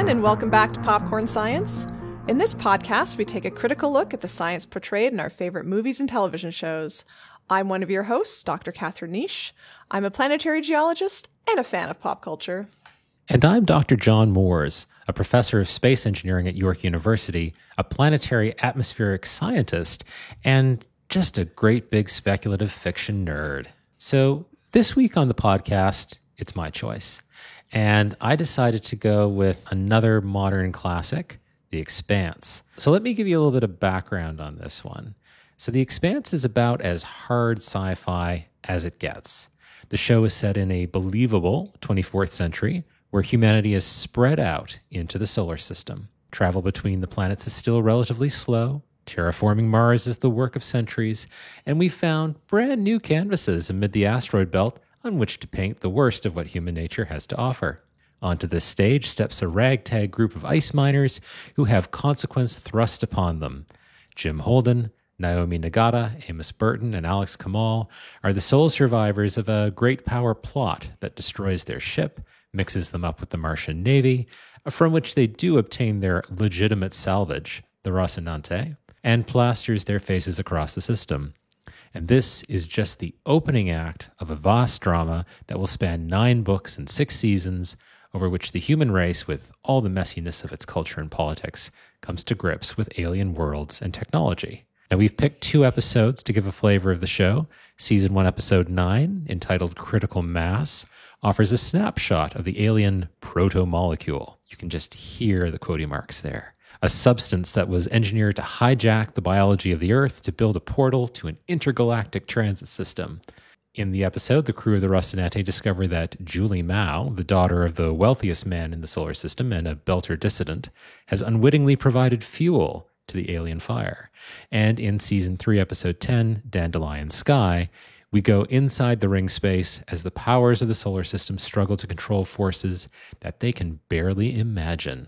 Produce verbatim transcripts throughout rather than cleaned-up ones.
everyone, and welcome back to Popcorn Science. In this podcast, we take a critical look at the science portrayed in our favorite movies and television shows. I'm one of your hosts, Doctor Catherine Niche. I'm a planetary geologist and a fan of pop culture. And I'm Doctor John Moores, a professor of space engineering at York University, a planetary atmospheric scientist, and just a great big speculative fiction nerd. So this week on the podcast, it's my choice. And I decided to go with another modern classic, The Expanse. So let me give you a little bit of background on this one. So The Expanse is about as hard sci-fi as it gets. The show is set in a believable twenty-fourth century where humanity is spread out into the solar system. Travel between the planets is still relatively slow. Terraforming Mars is the work of centuries. And we found brand new canvases amid the asteroid belt on which to paint the worst of what human nature has to offer. Onto this stage steps a ragtag group of ice miners who have consequence thrust upon them. Jim Holden, Naomi Nagata, Amos Burton, and Alex Kamal are the sole survivors of a great power plot that destroys their ship, mixes them up with the Martian Navy, from which they do obtain their legitimate salvage, the Rocinante, and plasters their faces across the system. And this is just the opening act of a vast drama that will span nine books and six seasons, over which the human race, with all the messiness of its culture and politics, comes to grips with alien worlds and technology. Now, we've picked two episodes to give a flavor of the show. Season one, episode nine, entitled Critical Mass, offers a snapshot of the alien proto-molecule. You can just hear the quote marks there. A substance that was engineered to hijack the biology of the Earth to build a portal to an intergalactic transit system. In the episode, the crew of the Rocinante discover that Julie Mao, the daughter of the wealthiest man in the solar system and a Belter dissident, has unwittingly provided fuel to the alien fire. And in season three, episode ten, Dandelion Sky, we go inside the ring space as the powers of the solar system struggle to control forces that they can barely imagine.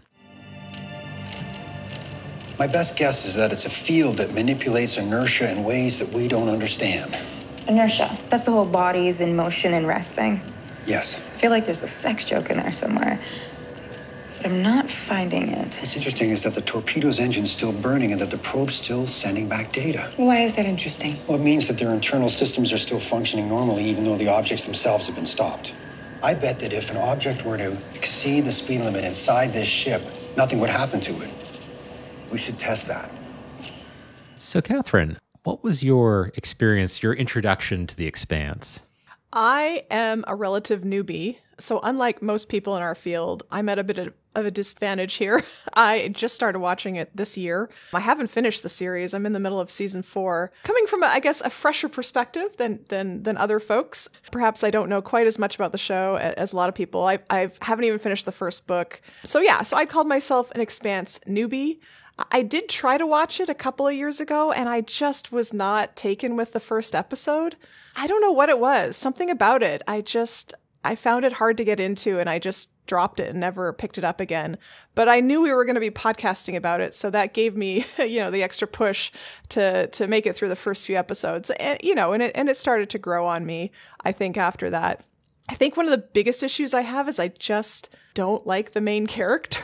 My best guess is that it's a field that manipulates inertia in ways that we don't understand. Inertia. That's the whole bodies in motion and rest thing. Yes. I feel like there's a sex joke in there somewhere, but I'm not finding it. What's interesting is that the torpedo's engine's still burning and that the probe's still sending back data. Why is that interesting? Well, it means that their internal systems are still functioning normally, even though the objects themselves have been stopped. I bet that if an object were to exceed the speed limit inside this ship, nothing would happen to it. We should test that. So, Catherine, what was your experience, your introduction to The Expanse? I am a relative newbie, so unlike most people in our field, I'm at a bit of a disadvantage here. I just started watching it this year. I haven't finished the series. I'm in the middle of season four. Coming from, a, I guess, a fresher perspective than than than other folks. Perhaps I don't know quite as much about the show as a lot of people. I I haven't even finished the first book. So yeah, so I called myself an Expanse newbie. I did try to watch it a couple of years ago, and I just was not taken with the first episode. I don't know what it was. Something about it. I just, I found it hard to get into, and I just dropped it and never picked it up again. But I knew we were going to be podcasting about it, so that gave me, you know, the extra push to to make it through the first few episodes. And, you know, and it, and it started to grow on me, I think, after that. I think one of the biggest issues I have is I just don't like the main character.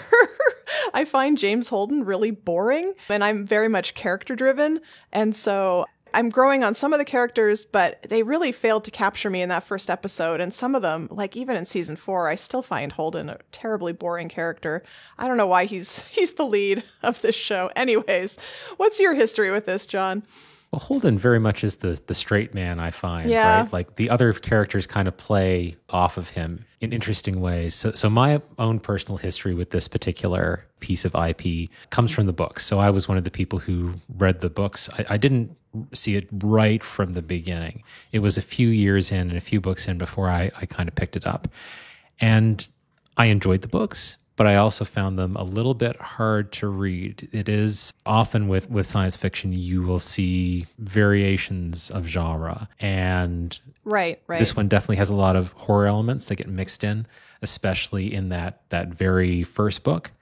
I find James Holden really boring, and I'm very much character driven. And so I'm growing on some of the characters, but they really failed to capture me in that first episode. And some of them, like even in season four, I still find Holden a terribly boring character. I don't know why he's he's the lead of this show. Anyways, what's your history with this, John? Well, Holden very much is the the straight man, I find, yeah. right? Like the other characters kind of play off of him in interesting ways. So so my own personal history with this particular piece of I P comes from the books. So I was one of the people who read the books. I, I didn't see it right from the beginning. It was a few years in and a few books in before I, I kind of picked it up. And I enjoyed the books, but I also found them a little bit hard to read. It is often with, with science fiction, you will see variations of genre. And right, right. this one definitely has a lot of horror elements that get mixed in, especially in that, that very first book.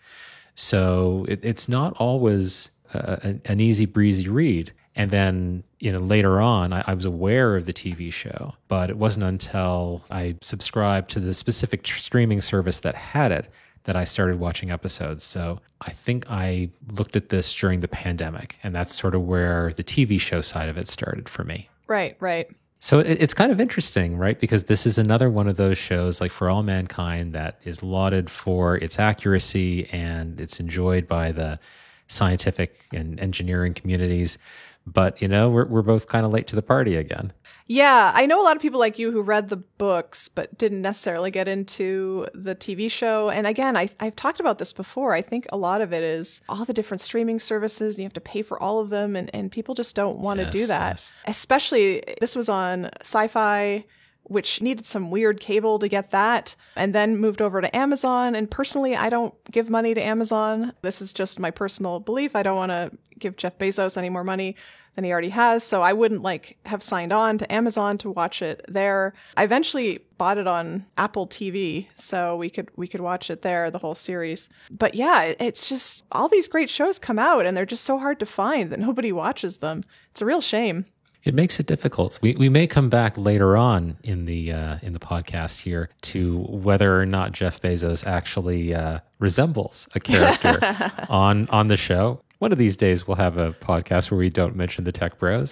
So it, it's not always uh, an, an easy breezy read. And then, you know, later on, I, I was aware of the T V show, but it wasn't until I subscribed to the specific tr- streaming service that had it that I started watching episodes. So I think I looked at this during the pandemic, and that's sort of where the T V show side of it started for me. Right, right. So it, it's kind of interesting, right? Because this is another one of those shows like For All Mankind that is lauded for its accuracy and it's enjoyed by the scientific and engineering communities. But, you know, we're we're both kind of late to the party again. Yeah, I know a lot of people like you who read the books but didn't necessarily get into the T V show. And again, I, I've talked about this before. I think a lot of it is all the different streaming services, and you have to pay for all of them, and, and people just don't want to Yes, do that. yes. Especially, this was on Sci-Fi, which needed some weird cable to get that, and then moved over to Amazon. And personally, I don't give money to Amazon. This is just my personal belief. I don't want to give Jeff Bezos any more money than he already has. So I wouldn't like have signed on to Amazon to watch it there. I eventually bought it on Apple T V, so we could we could watch it there, the whole series. But yeah, it- it's just all these great shows come out and they're just so hard to find that nobody watches them. It's a real shame. It makes it difficult. We we may come back later on in the uh, in the podcast here to whether or not Jeff Bezos actually uh, resembles a character on on the show. One of these days we'll have a podcast where we don't mention the tech bros,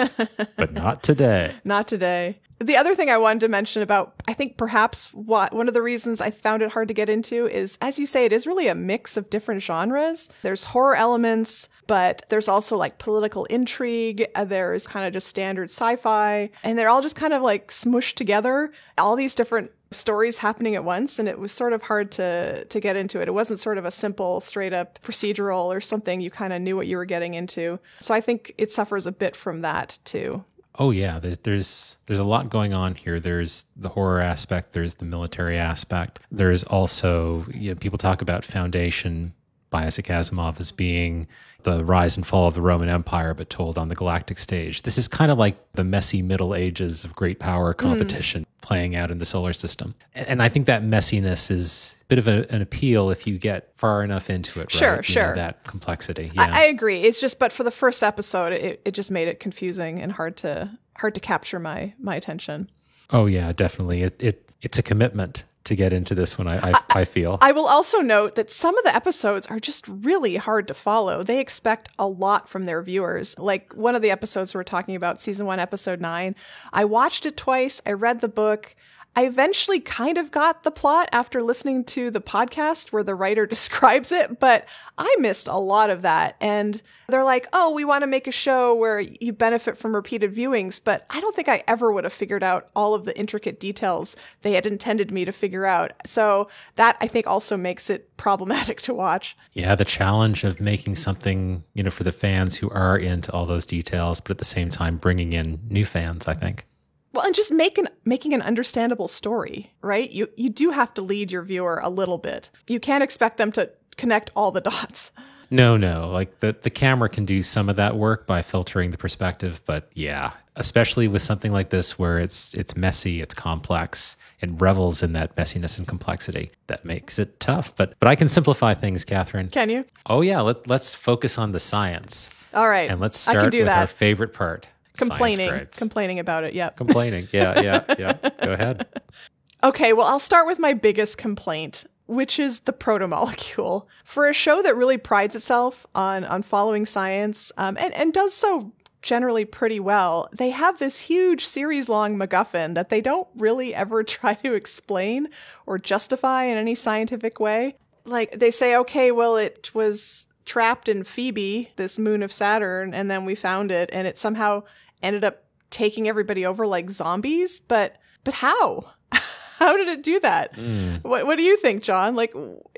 but not today. Not today. The other thing I wanted to mention about, I think perhaps what one of the reasons I found it hard to get into is, as you say, it is really a mix of different genres. There's horror elements, but there's also like political intrigue. uh, There's kind of just standard sci-fi, and they're all just kind of like smushed together. All these different stories happening at once, and it was sort of hard to to get into it. It wasn't sort of a simple, straight up procedural or something. You kind of knew what you were getting into. So I think it suffers a bit from that too. Oh yeah, there's there's there's a lot going on here. There's the horror aspect, there's the military aspect. There's also, you know, people talk about Foundation by Isaac Asimov as being the rise and fall of the Roman Empire, but told on the galactic stage. This is kind of like the messy Middle Ages of great power competition mm. playing out in the solar system. And, and I think that messiness is a bit of a, an appeal if you get far enough into it. Sure, right? sure. You know, that complexity. Yeah. I, I agree. It's just, but for the first episode, it, it just made it confusing and hard to hard to capture my my attention. Oh yeah, definitely. It it it's a commitment to get into this one, I, I, I feel. I will also note that some of the episodes are just really hard to follow. They expect a lot from their viewers. Like one of the episodes we're talking about, season one, episode nine, I watched it twice. I read the book. I eventually kind of got the plot after listening to the podcast where the writer describes it, but I missed a lot of that. And they're like, oh, we want to make a show where you benefit from repeated viewings, but I don't think I ever would have figured out all of the intricate details they had intended me to figure out. So that, I think, also makes it problematic to watch. Yeah, the challenge of making something, you know, for the fans who are into all those details, but at the same time bringing in new fans, I think. Well, and just make an, making an understandable story, right? You you do have to lead your viewer a little bit. You can't expect them to connect all the dots. No, no. Like the, the camera can do some of that work by filtering the perspective, but yeah, especially with something like this where it's it's messy, it's complex, it revels in that messiness and complexity. That makes it tough. But but I can simplify things, Catherine. Can you? Oh yeah, let, let's focus on the science. All right. And let's I start can do with that. our favorite part. Complaining. Science grapes. Complaining about it, yep. Complaining. Yeah, yeah, yeah. Go ahead. Okay, well, I'll start with my biggest complaint, which is the protomolecule. For a show that really prides itself on on following science, um, and, and does so generally pretty well, they have this huge series-long MacGuffin that they don't really ever try to explain or justify in any scientific way. Like, they say, okay, well, it was trapped in Phoebe, this moon of Saturn, and then we found it, and it somehow ended up taking everybody over like zombies. But but how? How did it do that? Mm. What What do you think, John? Like,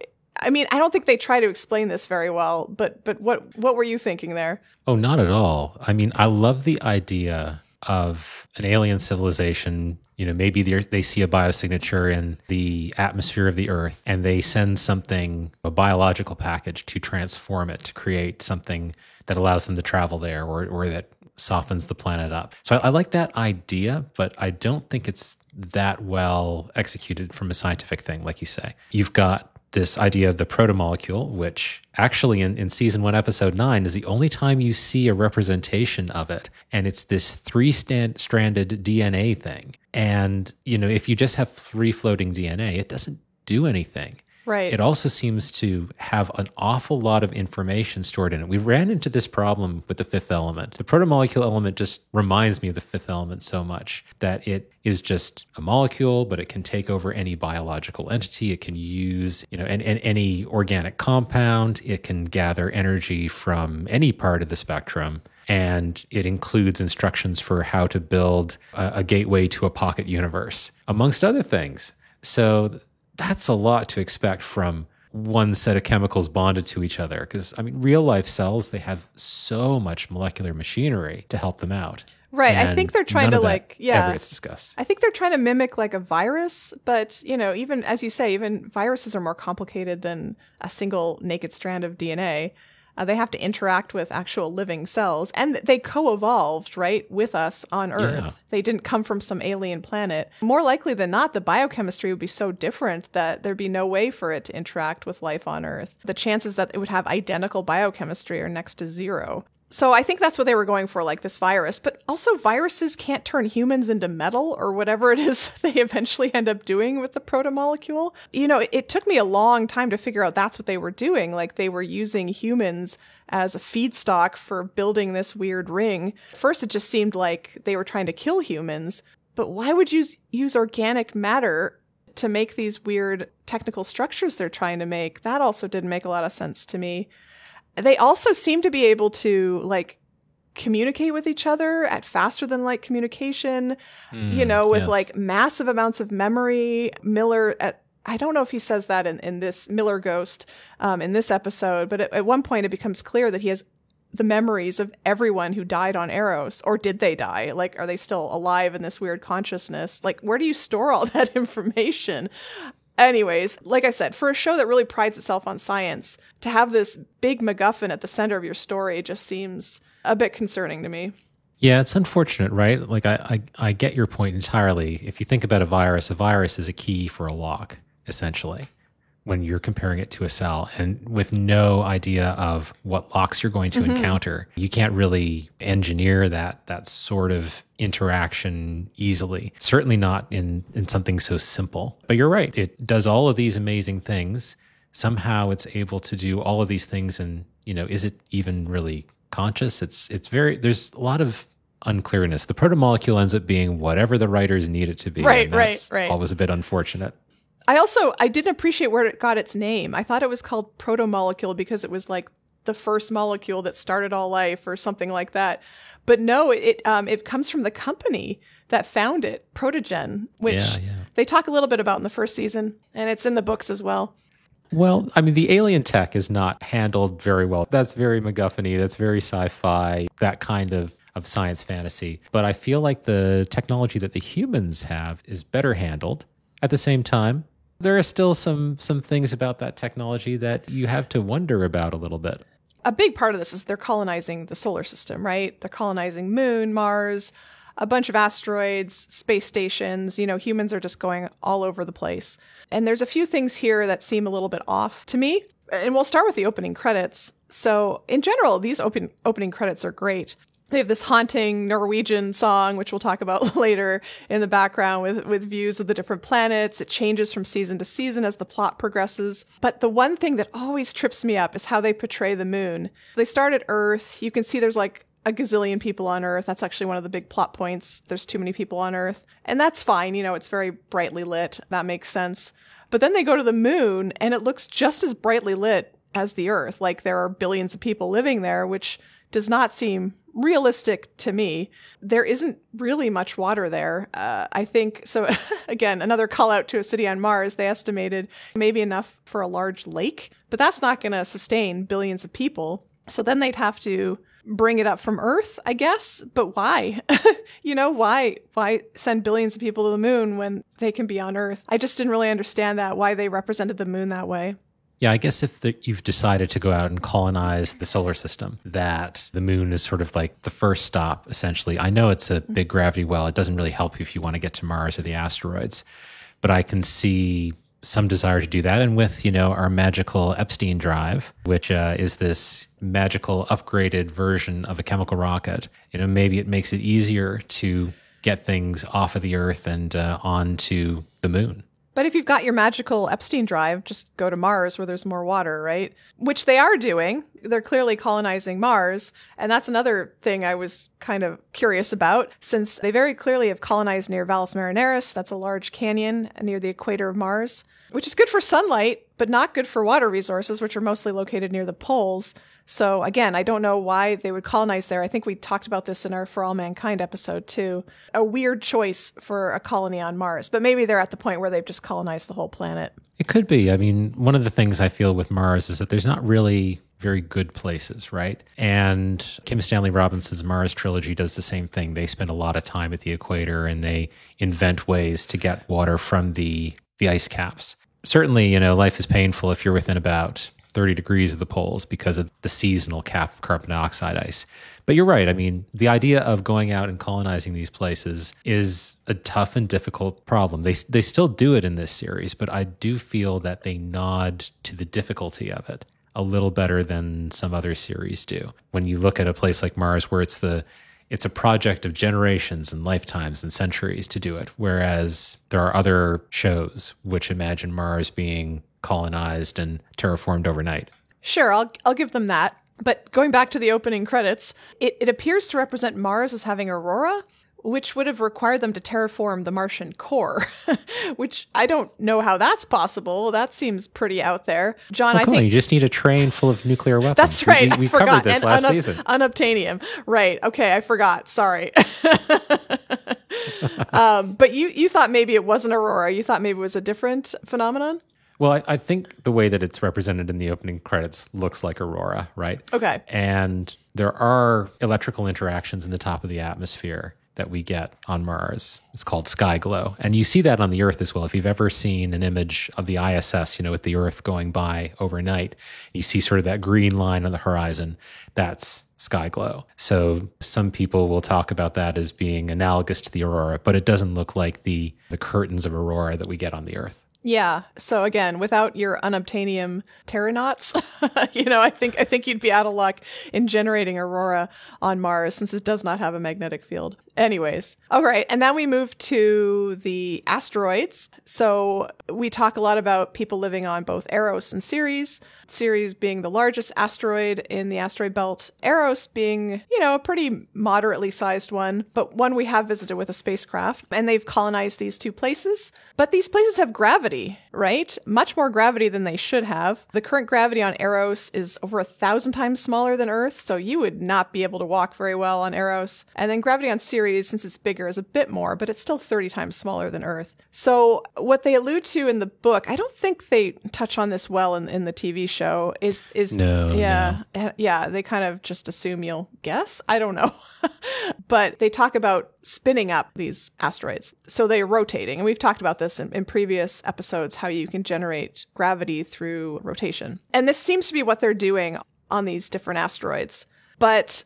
I mean, I don't think they try to explain this very well. But but what what were you thinking there? Oh, not at all. I mean, I love the idea of an alien civilization. You know, maybe they see a biosignature in the atmosphere of the Earth, and they send something, a biological package, to transform it to create something that allows them to travel there, or or that softens the planet up. So I, I like that idea, but I don't think it's that well executed from a scientific thing, like you say. You've got this idea of the protomolecule, which actually in, in season one, episode nine, is the only time you see a representation of it. And it's this three-stranded D N A thing. And, you know, if you just have free-floating D N A, it doesn't do anything. Right. It also seems to have an awful lot of information stored in it. We ran into this problem with the fifth element. The protomolecule element just reminds me of the fifth element so much that it is just a molecule, but it can take over any biological entity. It can use, you know, an, an, any organic compound. It can gather energy from any part of the spectrum. And it includes instructions for how to build a, a gateway to a pocket universe, amongst other things. So that's a lot to expect from one set of chemicals bonded to each other. Because, I mean, real life cells, they have so much molecular machinery to help them out. Right. And I think they're trying none to of that like, yeah. ever gets discussed. I think they're trying to mimic like a virus, but, you know, even as you say, even viruses are more complicated than a single naked strand of D N A. Uh, they have to interact with actual living cells, and they co-evolved, right, with us on Earth. Yeah. They didn't come from some alien planet. More likely than not, the biochemistry would be so different that there'd be no way for it to interact with life on Earth. The chances that it would have identical biochemistry are next to zero. So I think that's what they were going for, like this virus. But also viruses can't turn humans into metal or whatever it is they eventually end up doing with the protomolecule. You know, it, it took me a long time to figure out that's what they were doing. Like they were using humans as a feedstock for building this weird ring. First, it just seemed like they were trying to kill humans. But why would you use organic matter to make these weird technical structures they're trying to make? That also didn't make a lot of sense to me. They also seem to be able to like communicate with each other at faster than light communication, mm, you know, with yes. like massive amounts of memory. Miller, at, I don't know if he says that in, in this Miller Ghost um, in this episode, but at, at one point it becomes clear that he has the memories of everyone who died on Eros, or did they die? Like, are they still alive in this weird consciousness? Like, where do you store all that information? Anyways, like I said, for a show that really prides itself on science, to have this big MacGuffin at the center of your story just seems a bit concerning to me. Yeah, it's unfortunate, right? Like, I, I, I get your point entirely. If you think about a virus, a virus is a key for a lock, essentially, when you're comparing it to a cell. And with no idea of what locks you're going to mm-hmm. encounter, you can't really engineer that that sort of interaction easily. Certainly not in, in something so simple. But you're right. It does all of these amazing things. Somehow it's able to do all of these things. And, you know, is it even really conscious? It's it's very, there's a lot of unclearness. The protomolecule ends up being whatever the writers need it to be. Right, and that's right, right. always a bit unfortunate. I also, I didn't appreciate where it got its name. I thought it was called protomolecule because it was like the first molecule that started all life or something like that. But no, it um, it comes from the company that found it, Protogen, which yeah, yeah. they talk a little bit about in the first season, and it's in the books as well. Well, I mean, the alien tech is not handled very well. That's very MacGuffin-y. That's very sci-fi, that kind of, of science fantasy. But I feel like the technology that the humans have is better handled. At the same time, there are still some some things about that technology that you have to wonder about a little bit. A big part of this is they're colonizing the solar system, right? They're colonizing Moon, Mars, a bunch of asteroids, space stations. You know, humans are just going all over the place. And there's a few things here that seem a little bit off to me. And we'll start with the opening credits. So in general, these open opening credits are great. They have this haunting Norwegian song, which we'll talk about later, in the background with, with views of the different planets. It changes from season to season as the plot progresses. But the one thing that always trips me up is how they portray the moon. They start at Earth. You can see there's like a gazillion people on Earth. That's actually one of the big plot points. There's too many people on Earth. And that's fine. You know, it's very brightly lit. That makes sense. But then they go to the moon and it looks just as brightly lit as the Earth. Like there are billions of people living there, which does not seem realistic to me. There isn't really much water there. Uh, I think, so again, another call out to a city on Mars. They estimated maybe enough for a large lake, but that's not going to sustain billions of people. So then they'd have to bring it up from Earth, I guess. But why? you know, why, why send billions of people to the moon when they can be on Earth? I just didn't really understand that, why they represented the moon that way. Yeah, I guess if the, you've decided to go out and colonize the solar system, that the moon is sort of like the first stop, essentially. I know it's a big gravity well. It doesn't really help you if you want to get to Mars or the asteroids. But I can see some desire to do that. And with, you know, our magical Epstein drive, which uh, is this magical upgraded version of a chemical rocket, you know, maybe it makes it easier to get things off of the Earth and uh, onto the moon. But if you've got your magical Epstein drive, just go to Mars where there's more water, right? Which they are doing. They're clearly colonizing Mars. And that's another thing I was kind of curious about, since they very clearly have colonized near Valles Marineris. That's a large canyon near the equator of Mars, which is good for sunlight, but not good for water resources, which are mostly located near the poles. So again, I don't know why they would colonize there. I think we talked about this in our For All Mankind episode too. A weird choice for a colony on Mars, but maybe they're at the point where they've just colonized the whole planet. It could be. I mean, one of the things I feel with Mars is that there's not really very good places, right? And Kim Stanley Robinson's Mars trilogy does the same thing. They spend a lot of time at the equator and they invent ways to get water from the, the ice caps. Certainly, you know, life is painful if you're within about thirty degrees of the poles because of the seasonal cap of carbon dioxide ice. But you're right. I mean, the idea of going out and colonizing these places is a tough and difficult problem. They they still do it in this series, but I do feel that they nod to the difficulty of it a little better than some other series do. When you look at a place like Mars, where it's the it's a project of generations and lifetimes and centuries to do it, whereas there are other shows which imagine Mars being colonized and terraformed overnight. Sure, I'll I'll give them that. But going back to the opening credits, it, it appears to represent Mars as having aurora, which would have required them to terraform the Martian core, which I don't know how that's possible. That seems pretty out there. John, well, I think... think... On, you just need a train full of nuclear weapons. That's right, We, we, we I forgot. covered this and last unup- season. Unobtainium. Right, okay, I forgot. Sorry. um, but you, you thought maybe it wasn't aurora. You thought maybe it was a different phenomenon? Well, I, I think the way that it's represented in the opening credits looks like aurora, right? Okay. And there are electrical interactions in the top of the atmosphere that we get on Mars. It's called sky glow. And you see that on the Earth as well. If you've ever seen an image of the I S S, you know, with the Earth going by overnight, you see sort of that green line on the horizon, that's sky glow. So some people will talk about that as being analogous to the aurora, but it doesn't look like the, the curtains of aurora that we get on the Earth. Yeah. So again, without your unobtainium terranauts, you know, I think I think you'd be out of luck in generating aurora on Mars since it does not have a magnetic field. Anyways, all right. And then we move to the asteroids. So we talk a lot about people living on both Eros and Ceres. Ceres being the largest asteroid in the asteroid belt, Eros being, you know, a pretty moderately sized one, but one we have visited with a spacecraft. And they've colonized these two places. But these places have gravity, right? Much more gravity than they should have. The current gravity on Eros is over a thousand times smaller than Earth, so you would not be able to walk very well on Eros. And then gravity on Ceres, since it's bigger, is a bit more, but it's still thirty times smaller than Earth. So what they allude to in the book, I don't think they touch on this well in, in the T V show, is, is no, yeah, no. yeah, they kind of just assume you'll guess. I don't know. But they talk about spinning up these asteroids. So they're rotating. And we've talked about this in, in previous episodes, how you can generate gravity through rotation. And this seems to be what they're doing on these different asteroids. But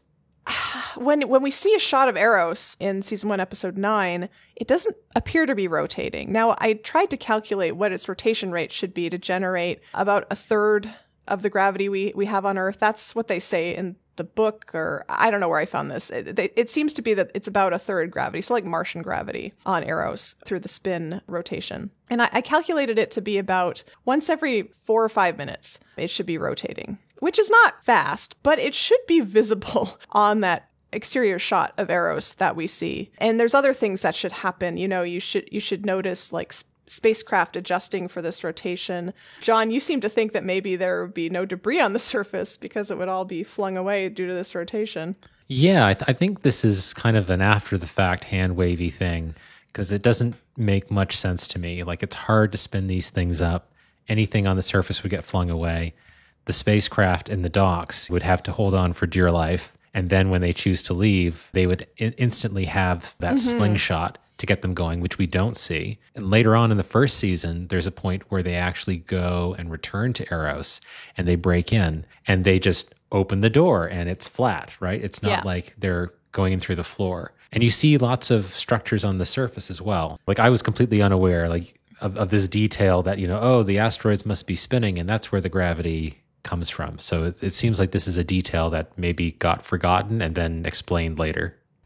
when when we see a shot of Eros in season one, episode nine, it doesn't appear to be rotating. Now, I tried to calculate what its rotation rate should be to generate about a third of the gravity we, we have on Earth. That's what they say in the book, or I don't know where I found this. It, they, it seems to be that it's about a third gravity, so like Martian gravity on Eros through the spin rotation. And I, I calculated it to be about once every four or five minutes, it should be rotating, which is not fast, but it should be visible on that exterior shot of Eros that we see. And there's other things that should happen. You know, you should you should notice like spacecraft adjusting for this rotation. John, you seem to think that maybe there would be no debris on the surface because it would all be flung away due to this rotation. Yeah, I, th- I think this is kind of an after-the-fact hand-wavy thing because it doesn't make much sense to me. Like, it's hard to spin these things up. Anything on the surface would get flung away. The spacecraft in the docks would have to hold on for dear life. And then when they choose to leave, they would in- instantly have that mm-hmm. slingshot to get them going, which we don't see. And later on in the first season, there's a point where they actually go and return to Eros and they break in and they just open the door and it's flat, right? It's not yeah. like they're going in through the floor. And you see lots of structures on the surface as well. Like I was completely unaware like of, of this detail that, you know, oh, the asteroids must be spinning and that's where the gravity comes from. So it, it seems like this is a detail that maybe got forgotten and then explained later.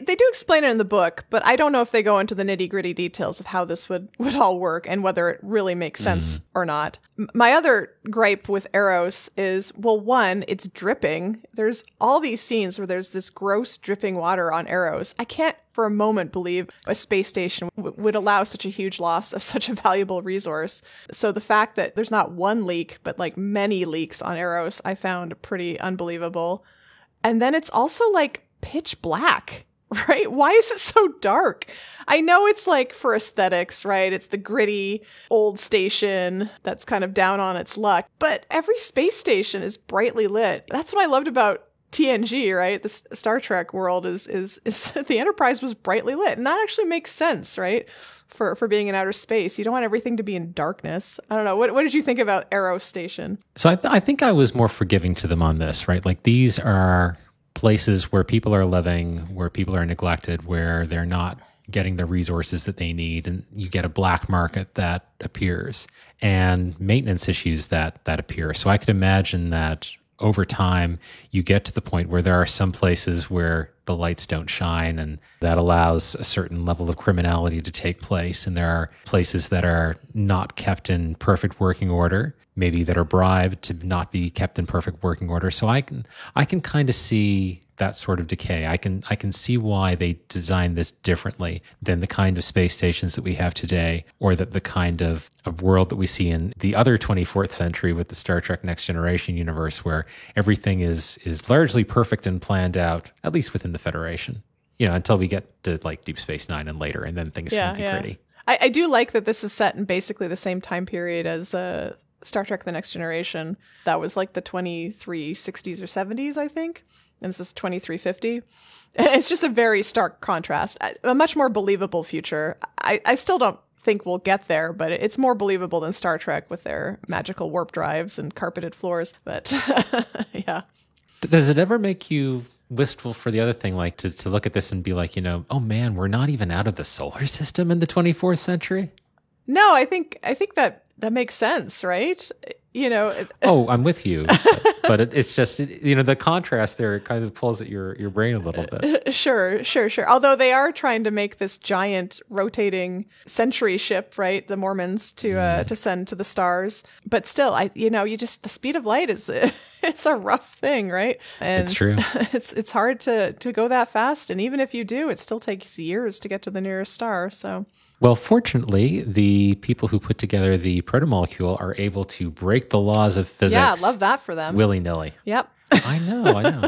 They do explain it in the book, but I don't know if they go into the nitty gritty details of how this would, would all work and whether it really makes sense mm. or not. M- my other gripe with Eros is, well, one, it's dripping. There's all these scenes where there's this gross dripping water on Eros. I can't for a moment believe a space station w- would allow such a huge loss of such a valuable resource. So the fact that there's not one leak, but like many leaks on Eros, I found pretty unbelievable. And then it's also like pitch black. Right? Why is it so dark? I know it's like for aesthetics, right? It's the gritty old station that's kind of down on its luck, but every space station is brightly lit. That's what I loved about T N G, right? The S- Star Trek world is, is, is the Enterprise was brightly lit. And that actually makes sense, right? For, for being in outer space. You don't want everything to be in darkness. I don't know. What, what did you think about Eros Station? So I, th- I think I was more forgiving to them on this, right? Like these are places where people are living, where people are neglected, where they're not getting the resources that they need, and you get a black market that appears and maintenance issues that that appear. So I could imagine that over time you get to the point where there are some places where the lights don't shine, and that allows a certain level of criminality to take place. And there are places that are not kept in perfect working order, maybe that are bribed to not be kept in perfect working order. So I can I can kind of see that sort of decay. I can I can see why they designed this differently than the kind of space stations that we have today, or that the kind of, of world that we see in the other twenty-fourth century with the Star Trek Next Generation universe, where everything is is largely perfect and planned out, at least within the Federation. You know, until we get to like Deep Space Nine and later, and then things yeah, can be yeah. gritty. I, I do like that this is set in basically the same time period as uh, Star Trek The Next Generation. That was like the twenty-three sixties or seventies, I think. And this is twenty-three fifty. It's just a very stark contrast. A much more believable future. I, I still don't think we'll get there, but it's more believable than Star Trek with their magical warp drives and carpeted floors. But yeah. Does it ever make you wistful for the other thing, like to, to look at this and be like, you know, oh man, we're not even out of the solar system in the twenty-fourth century? No, I think I think that that makes sense, right? You know. Oh, I'm with you, but, but it, it's just it, you know, the contrast there kind of pulls at your your brain a little bit. Sure, sure, sure. Although they are trying to make this giant rotating Century ship, right? The Mormons to uh, mm. to send to the stars, but still, I you know, you just the speed of light is it's a rough thing, right? And it's true. It's it's hard to to go that fast, and even if you do, it still takes years to get to the nearest star. So. Well, fortunately, the people who put together the protomolecule are able to break the laws of physics. Yeah, love that for them. Willy-nilly. Yep. I know, I know.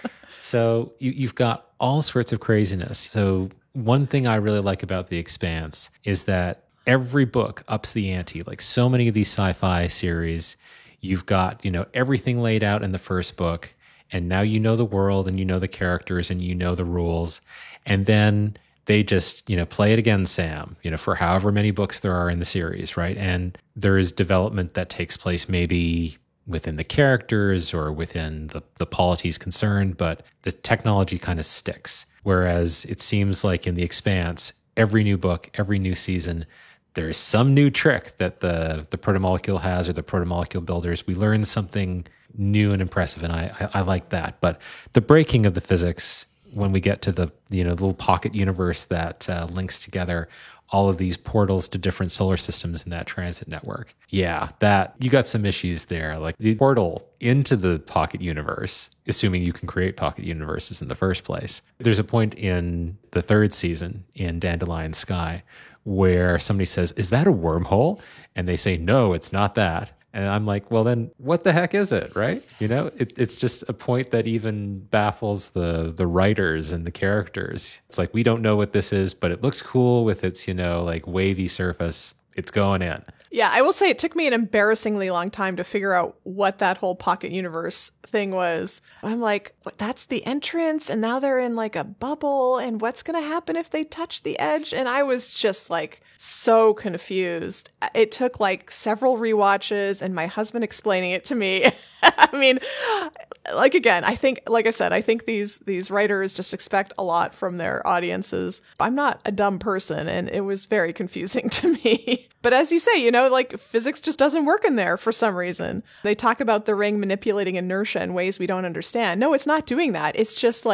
So you, you've got all sorts of craziness. So one thing I really like about The Expanse is that every book ups the ante. Like so many of these sci-fi series, you've got, you know, everything laid out in the first book, and now you know the world and you know the characters and you know the rules. And then they just, you know, play it again, Sam, you know, for however many books there are in the series, right? And there is development that takes place maybe within the characters or within the, the polities concerned, but the technology kind of sticks. Whereas it seems like in The Expanse, every new book, every new season, there's some new trick that the, the protomolecule has, or the protomolecule builders. We learn something new and impressive, and I, I, I like that. But the breaking of the physics, when we get to the, you know, little pocket universe that uh, links together all of these portals to different solar systems in that transit network. Yeah, that you got some issues there. Like the portal into the pocket universe, assuming you can create pocket universes in the first place. There's a point in the third season in Dandelion Sky where somebody says, "Is that a wormhole?" And they say, "No, it's not that." And I'm like, well, then what the heck is it, right? You know, it, it's just a point that even baffles the the writers and the characters. It's like, we don't know what this is, but it looks cool with its, you know, like wavy surface. It's going in. Yeah, I will say it took me an embarrassingly long time to figure out what that whole pocket universe thing was. I'm like, that's the entrance, and now they're in like a bubble, and what's going to happen if they touch the edge? And I was just like so confused. It took like several rewatches and my husband explaining it to me. I mean, like, again, I think, like I said, I think these these writers just expect a lot from their audiences. I'm not a dumb person, and it was very confusing to me. But as you say, you know, like physics just doesn't work in there for some reason. They talk about the ring manipulating inertia in ways we don't understand. No, it's not doing that. It's just like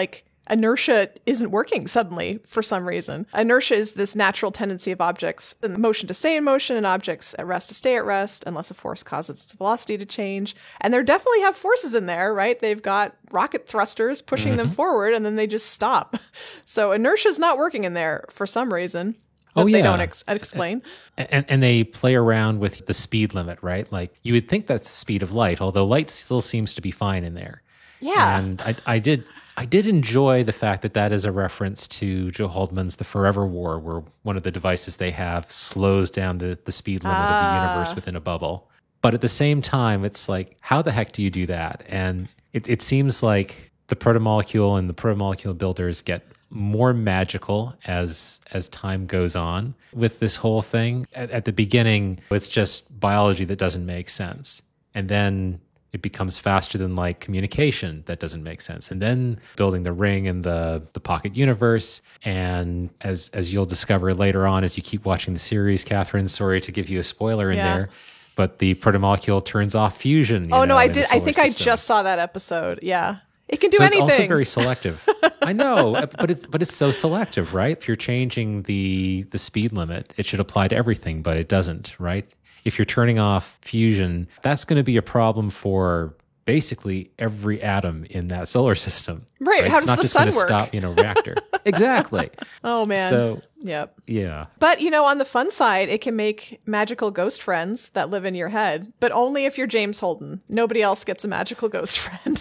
inertia isn't working suddenly for some reason. Inertia is this natural tendency of objects in motion to stay in motion and objects at rest to stay at rest unless a force causes its velocity to change. And they definitely have forces in there, right? They've got rocket thrusters pushing mm-hmm. them forward and then they just stop. So inertia is not working in there for some reason. That oh, yeah. they don't ex- explain. And, and they play around with the speed limit, right? Like you would think that's the speed of light, although light still seems to be fine in there. Yeah. And I, I did I did enjoy the fact that that is a reference to Joe Haldeman's The Forever War, where one of the devices they have slows down the, the speed limit ah. of the universe within a bubble. But at the same time, it's like, how the heck do you do that? And it, it seems like the protomolecule and the protomolecule builders get more magical as as time goes on with this whole thing. At, at the beginning, it's just biology that doesn't make sense. And then it becomes faster than light communication that doesn't make sense. And then building the ring and the the pocket universe. And as as you'll discover later on as you keep watching the series, Catherine, sorry to give you a spoiler in yeah. there, but the protomolecule turns off fusion. Oh, know, no, I did. I think system. I just saw that episode. Yeah. It can do so anything. It's also very selective. I know, but it's but it's so selective, right? If you're changing the the speed limit, it should apply to everything, but it doesn't, right? If you're turning off fusion, that's going to be a problem for basically every atom in that solar system. Right. right? How it's does not the just sun going to work? stop, you know, reactor. Exactly. Oh, man. So, yep. Yeah. But, you know, on the fun side, it can make magical ghost friends that live in your head, but only if you're James Holden. Nobody else gets a magical ghost friend.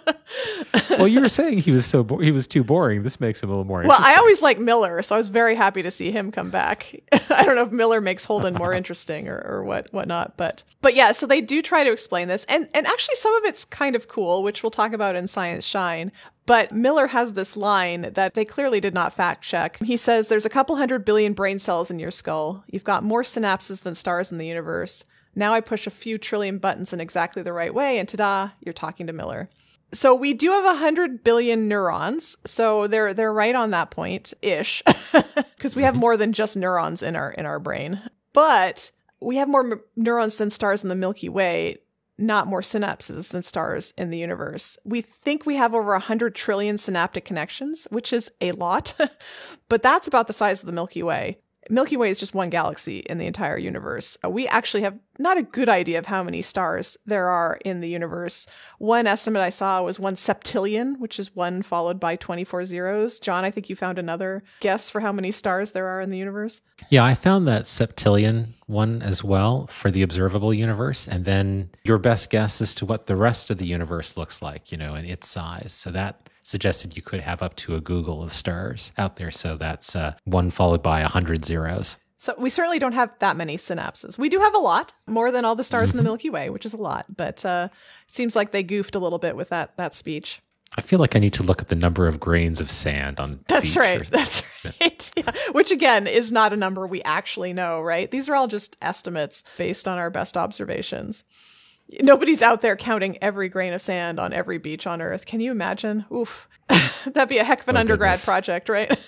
Well, you were saying he was so bo- he was too boring. This makes him a little more Well, I always like Miller, so I was very happy to see him come back. I don't know if Miller makes Holden more interesting or, or what whatnot, but but yeah, so they do try to explain this. And and actually some of it's kind of cool, which we'll talk about in Science Shine. But Miller has this line that they clearly did not fact check. He says, there's a couple hundred billion brain cells in your skull. You've got more synapses than stars in the universe. Now I push a few trillion buttons in exactly the right way, and ta-da, you're talking to Miller. So we do have one hundred billion neurons. So they're they're right on that point ish, because we have more than just neurons in our in our brain. But we have more m- neurons than stars in the Milky Way, not more synapses than stars in the universe. We think we have over one hundred trillion synaptic connections, which is a lot, but that's about the size of the Milky Way. Milky Way is just one galaxy in the entire universe. Uh, we actually have not a good idea of how many stars there are in the universe. One estimate I saw was one septillion, which is one followed by twenty-four zeros. John, I think you found another guess for how many stars there are in the universe. Yeah, I found that septillion one as well for the observable universe. And then your best guess as to what the rest of the universe looks like, you know, and its size. So that suggested you could have up to a Google of stars out there. So that's uh, one followed by a hundred zeros. So we certainly don't have that many synapses. We do have a lot, more than all the stars mm-hmm. in the Milky Way, which is a lot. But uh, it seems like they goofed a little bit with that that speech. I feel like I need to look at the number of grains of sand on That's beach right. or, That's right. Yeah. Which again is not a number we actually know, right? These are all just estimates based on our best observations. Nobody's out there counting every grain of sand on every beach on Earth. Can you imagine? Oof. That'd be a heck of an oh, undergrad goodness. project, right?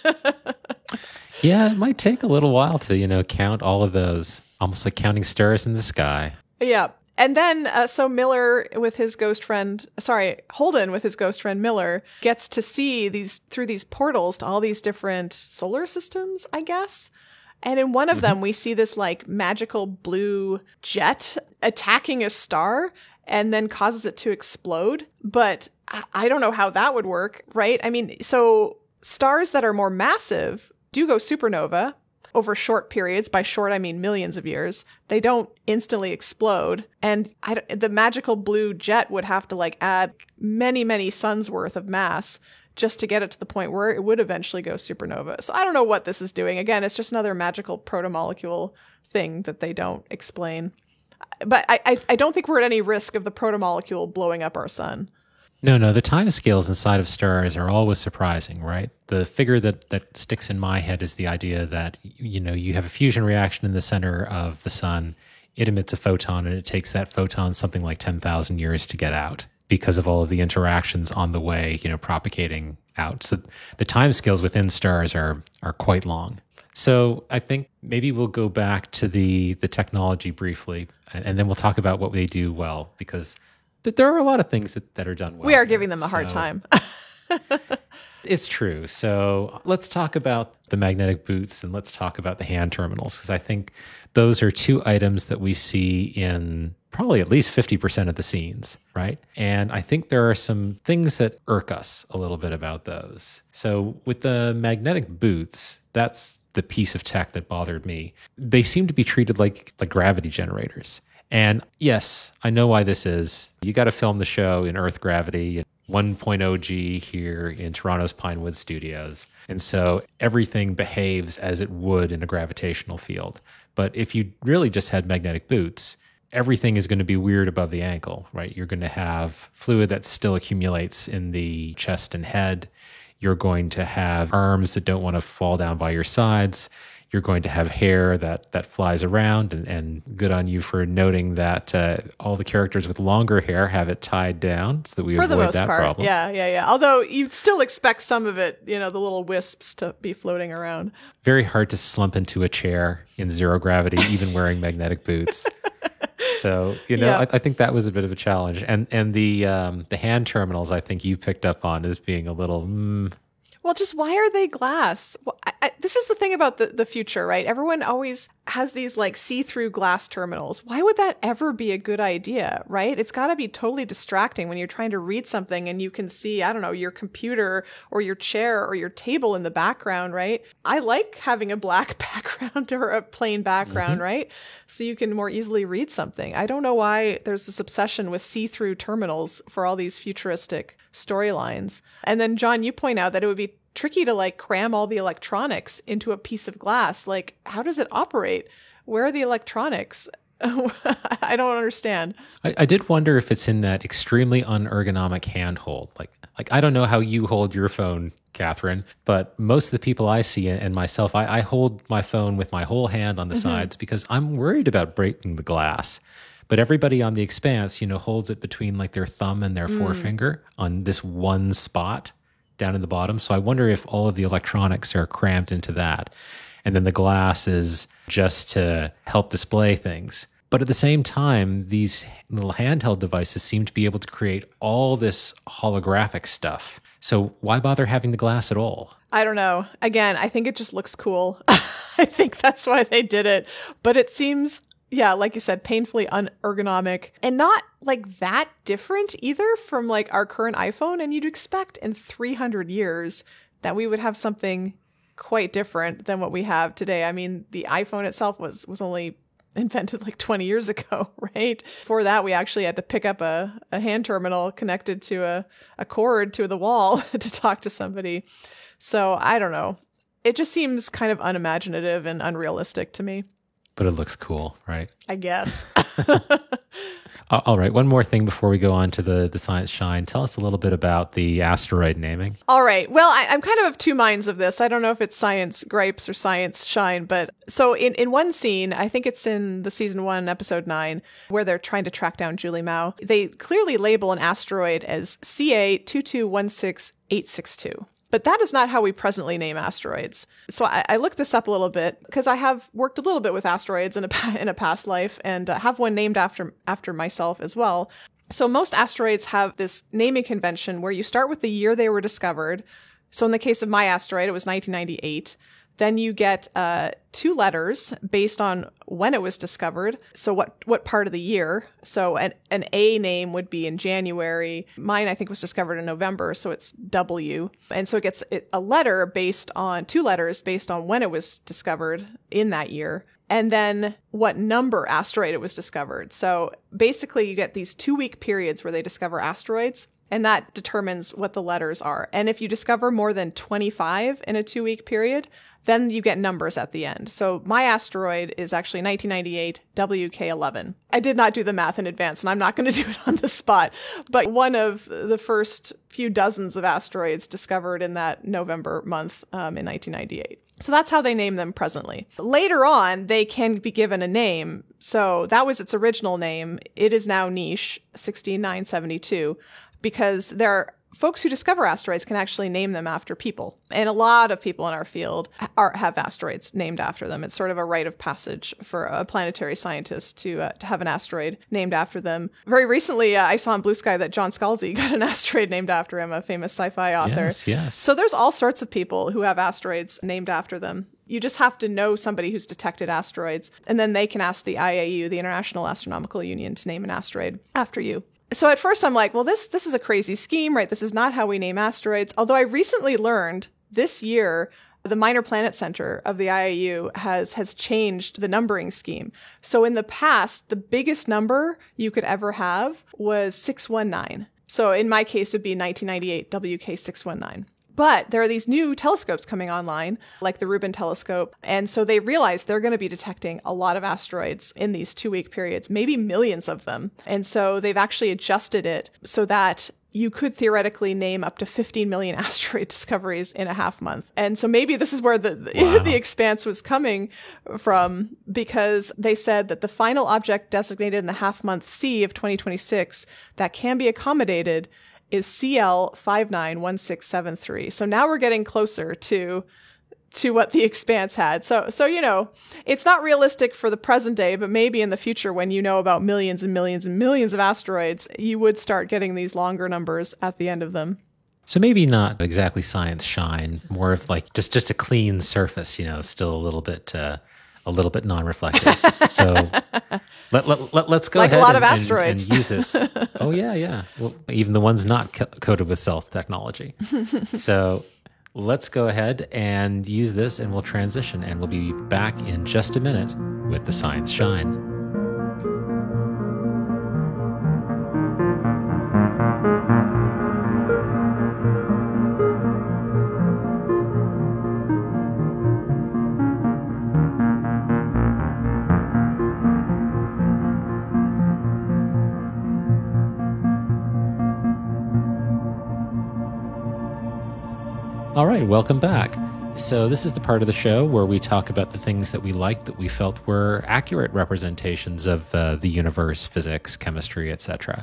Yeah, it might take a little while to, you know, count all of those. Almost like counting stars in the sky. Yeah. And then, uh, so Miller with his ghost friend, sorry, Holden with his ghost friend Miller gets to see these through these portals to all these different solar systems, I guess. And in one of mm-hmm. them, we see this like magical blue jet attacking a star and then causes it to explode. But I, I don't know how that would work, right? I mean, so stars that are more massive do go supernova over short periods. By short, I mean millions of years. They don't instantly explode. And I, the magical blue jet would have to like add many, many suns worth of mass just to get it to the point where it would eventually go supernova. So I don't know what this is doing. Again, it's just another magical protomolecule thing that they don't explain. But I, I, I don't think we're at any risk of the protomolecule blowing up our sun. No, no, the time scales inside of stars are always surprising, right? The figure that, that sticks in my head is the idea that, you know, you have a fusion reaction in the center of the sun, it emits a photon, and it takes that photon something like ten thousand years to get out because of all of the interactions on the way, you know, propagating out. So the time scales within stars are are quite long. So I think maybe we'll go back to the the technology briefly, and, and then we'll talk about what they do well, because there are a lot of things that, that are done well. We are here. giving them a hard So, time. It's true. So let's talk about the magnetic boots and let's talk about the hand terminals, because I think those are two items that we see in probably at least fifty percent of the scenes, right? And I think there are some things that irk us a little bit about those. So with the magnetic boots, that's the piece of tech that bothered me. They seem to be treated like, like gravity generators. And yes, I know why this is. You got to film the show in Earth gravity, one point oh G here in Toronto's Pinewood Studios. And so everything behaves as it would in a gravitational field. But if you really just had magnetic boots, everything is going to be weird above the ankle, right? You're going to have fluid that still accumulates in the chest and head. You're going to have arms that don't want to fall down by your sides. You're going to have hair that that flies around, and, and good on you for noting that uh, all the characters with longer hair have it tied down so that we For avoid the most that part, problem. yeah, yeah, yeah. Although you'd still expect some of it, you know, the little wisps to be floating around. Very hard to slump into a chair in zero gravity, even wearing magnetic boots. So, you know, Yeah. I, I think that was a bit of a challenge. And and the um, the hand terminals, I think you picked up on as being a little... Mm, Well, just why are they glass? Well, I, I, this is the thing about the, the future, right? Everyone always has these like see-through glass terminals. Why would that ever be a good idea, right? It's got to be totally distracting when you're trying to read something and you can see, I don't know, your computer or your chair or your table in the background, right? I like having a black background or a plain background, mm-hmm. right? So you can more easily read something. I don't know why there's this obsession with see-through terminals for all these futuristic storylines. And then, John, you point out that it would be tricky to like cram all the electronics into a piece of glass. Like, how does it operate? Where are the electronics? I don't understand. I, I did wonder if it's in that extremely unergonomic handhold. Like, like I don't know how you hold your phone, Catherine, but most of the people I see and myself, I, I hold my phone with my whole hand on the mm-hmm. sides because I'm worried about breaking the glass. But everybody on The Expanse, you know, holds it between like their thumb and their mm. forefinger on this one spot down in the bottom. So I wonder if all of the electronics are cramped into that. And then the glass is just to help display things. But at the same time, these little handheld devices seem to be able to create all this holographic stuff. So why bother having the glass at all? I don't know. Again, I think it just looks cool. I think that's why they did it. But it seems... yeah, like you said, painfully unergonomic and not like that different either from like our current iPhone. And you'd expect in three hundred years that we would have something quite different than what we have today. I mean, the iPhone itself was was only invented like twenty years ago, right? For that, we actually had to pick up a, a hand terminal connected to a, a cord to the wall to talk to somebody. So I don't know. It just seems kind of unimaginative and unrealistic to me. But it looks cool, right? I guess. All right. One more thing before we go on to the, the Science Shine. Tell us a little bit about the asteroid naming. All right. Well, I, I'm kind of of two minds of this. I don't know if it's Science Gripes or Science Shine, but so in, in one scene, I think it's in the season one, episode nine, where they're trying to track down Julie Mao. They clearly label an asteroid as C A two two one six eight six two. But that is not how we presently name asteroids. So I, I looked this up a little bit because I have worked a little bit with asteroids in a in a past life and uh, have one named after after myself as well. So most asteroids have this naming convention where you start with the year they were discovered. So in the case of my asteroid, it was nineteen ninety-eight. Then you get uh, two letters based on when it was discovered. So what what part of the year? So an, an A name would be in January. Mine, I think, was discovered in November, so it's W. And so it gets a letter based on, two letters based on when it was discovered in that year. And then what number asteroid it was discovered. So basically you get these two-week periods where they discover asteroids. And that determines what the letters are. And if you discover more than twenty-five in a two-week period, then you get numbers at the end. So my asteroid is actually nineteen ninety-eight W K eleven. I did not do the math in advance, and I'm not going to do it on the spot. But one of the first few dozens of asteroids discovered in that November month um, in nineteen ninety-eight. So that's how they name them presently. Later on, they can be given a name. So that was its original name. It is now Niche sixteen nine seventy-two. Because there folks who discover asteroids can actually name them after people. And a lot of people in our field are, have asteroids named after them. It's sort of a rite of passage for a planetary scientist to uh, to have an asteroid named after them. Very recently, uh, I saw in Blue Sky that John Scalzi got an asteroid named after him, a famous sci-fi author. Yes, yes. So there's all sorts of people who have asteroids named after them. You just have to know somebody who's detected asteroids, and then they can ask the I A U, the International Astronomical Union, to name an asteroid after you. So at first I'm like, well, this this is a crazy scheme, right? This is not how we name asteroids. Although I recently learned this year, the Minor Planet Center of the I A U has has changed the numbering scheme. So in the past, the biggest number you could ever have was six one nine. So in my case, it'd be nineteen ninety-eight W K six one nine. But there are these new telescopes coming online, like the Rubin telescope. And so they realize they're going to be detecting a lot of asteroids in these two-week periods, maybe millions of them. And so they've actually adjusted it so that you could theoretically name up to fifteen million asteroid discoveries in a half month. And so maybe this is where the, Wow. the expanse was coming from, because they said that the final object designated in the half month C of twenty twenty-six that can be accommodated is C L five nine one six seven three. So now we're getting closer to to what the expanse had. So, so you know, it's not realistic for the present day, but maybe in the future when you know about millions and millions and millions of asteroids, you would start getting these longer numbers at the end of them. So maybe not exactly science shine, more of like just, just a clean surface, you know, still a little bit uh, a little bit non-reflective. So let, let, let, let's go like ahead a lot and, of asteroids. and, and use this. Oh, yeah, yeah. Well, even the ones not co- coated with stealth technology. So let's go ahead and use this, and we'll transition, and we'll be back in just a minute with the Science Shine. All right, welcome back. So this is the part of the show where we talk about the things that we liked that we felt were accurate representations of uh, the universe, physics, chemistry, et cetera.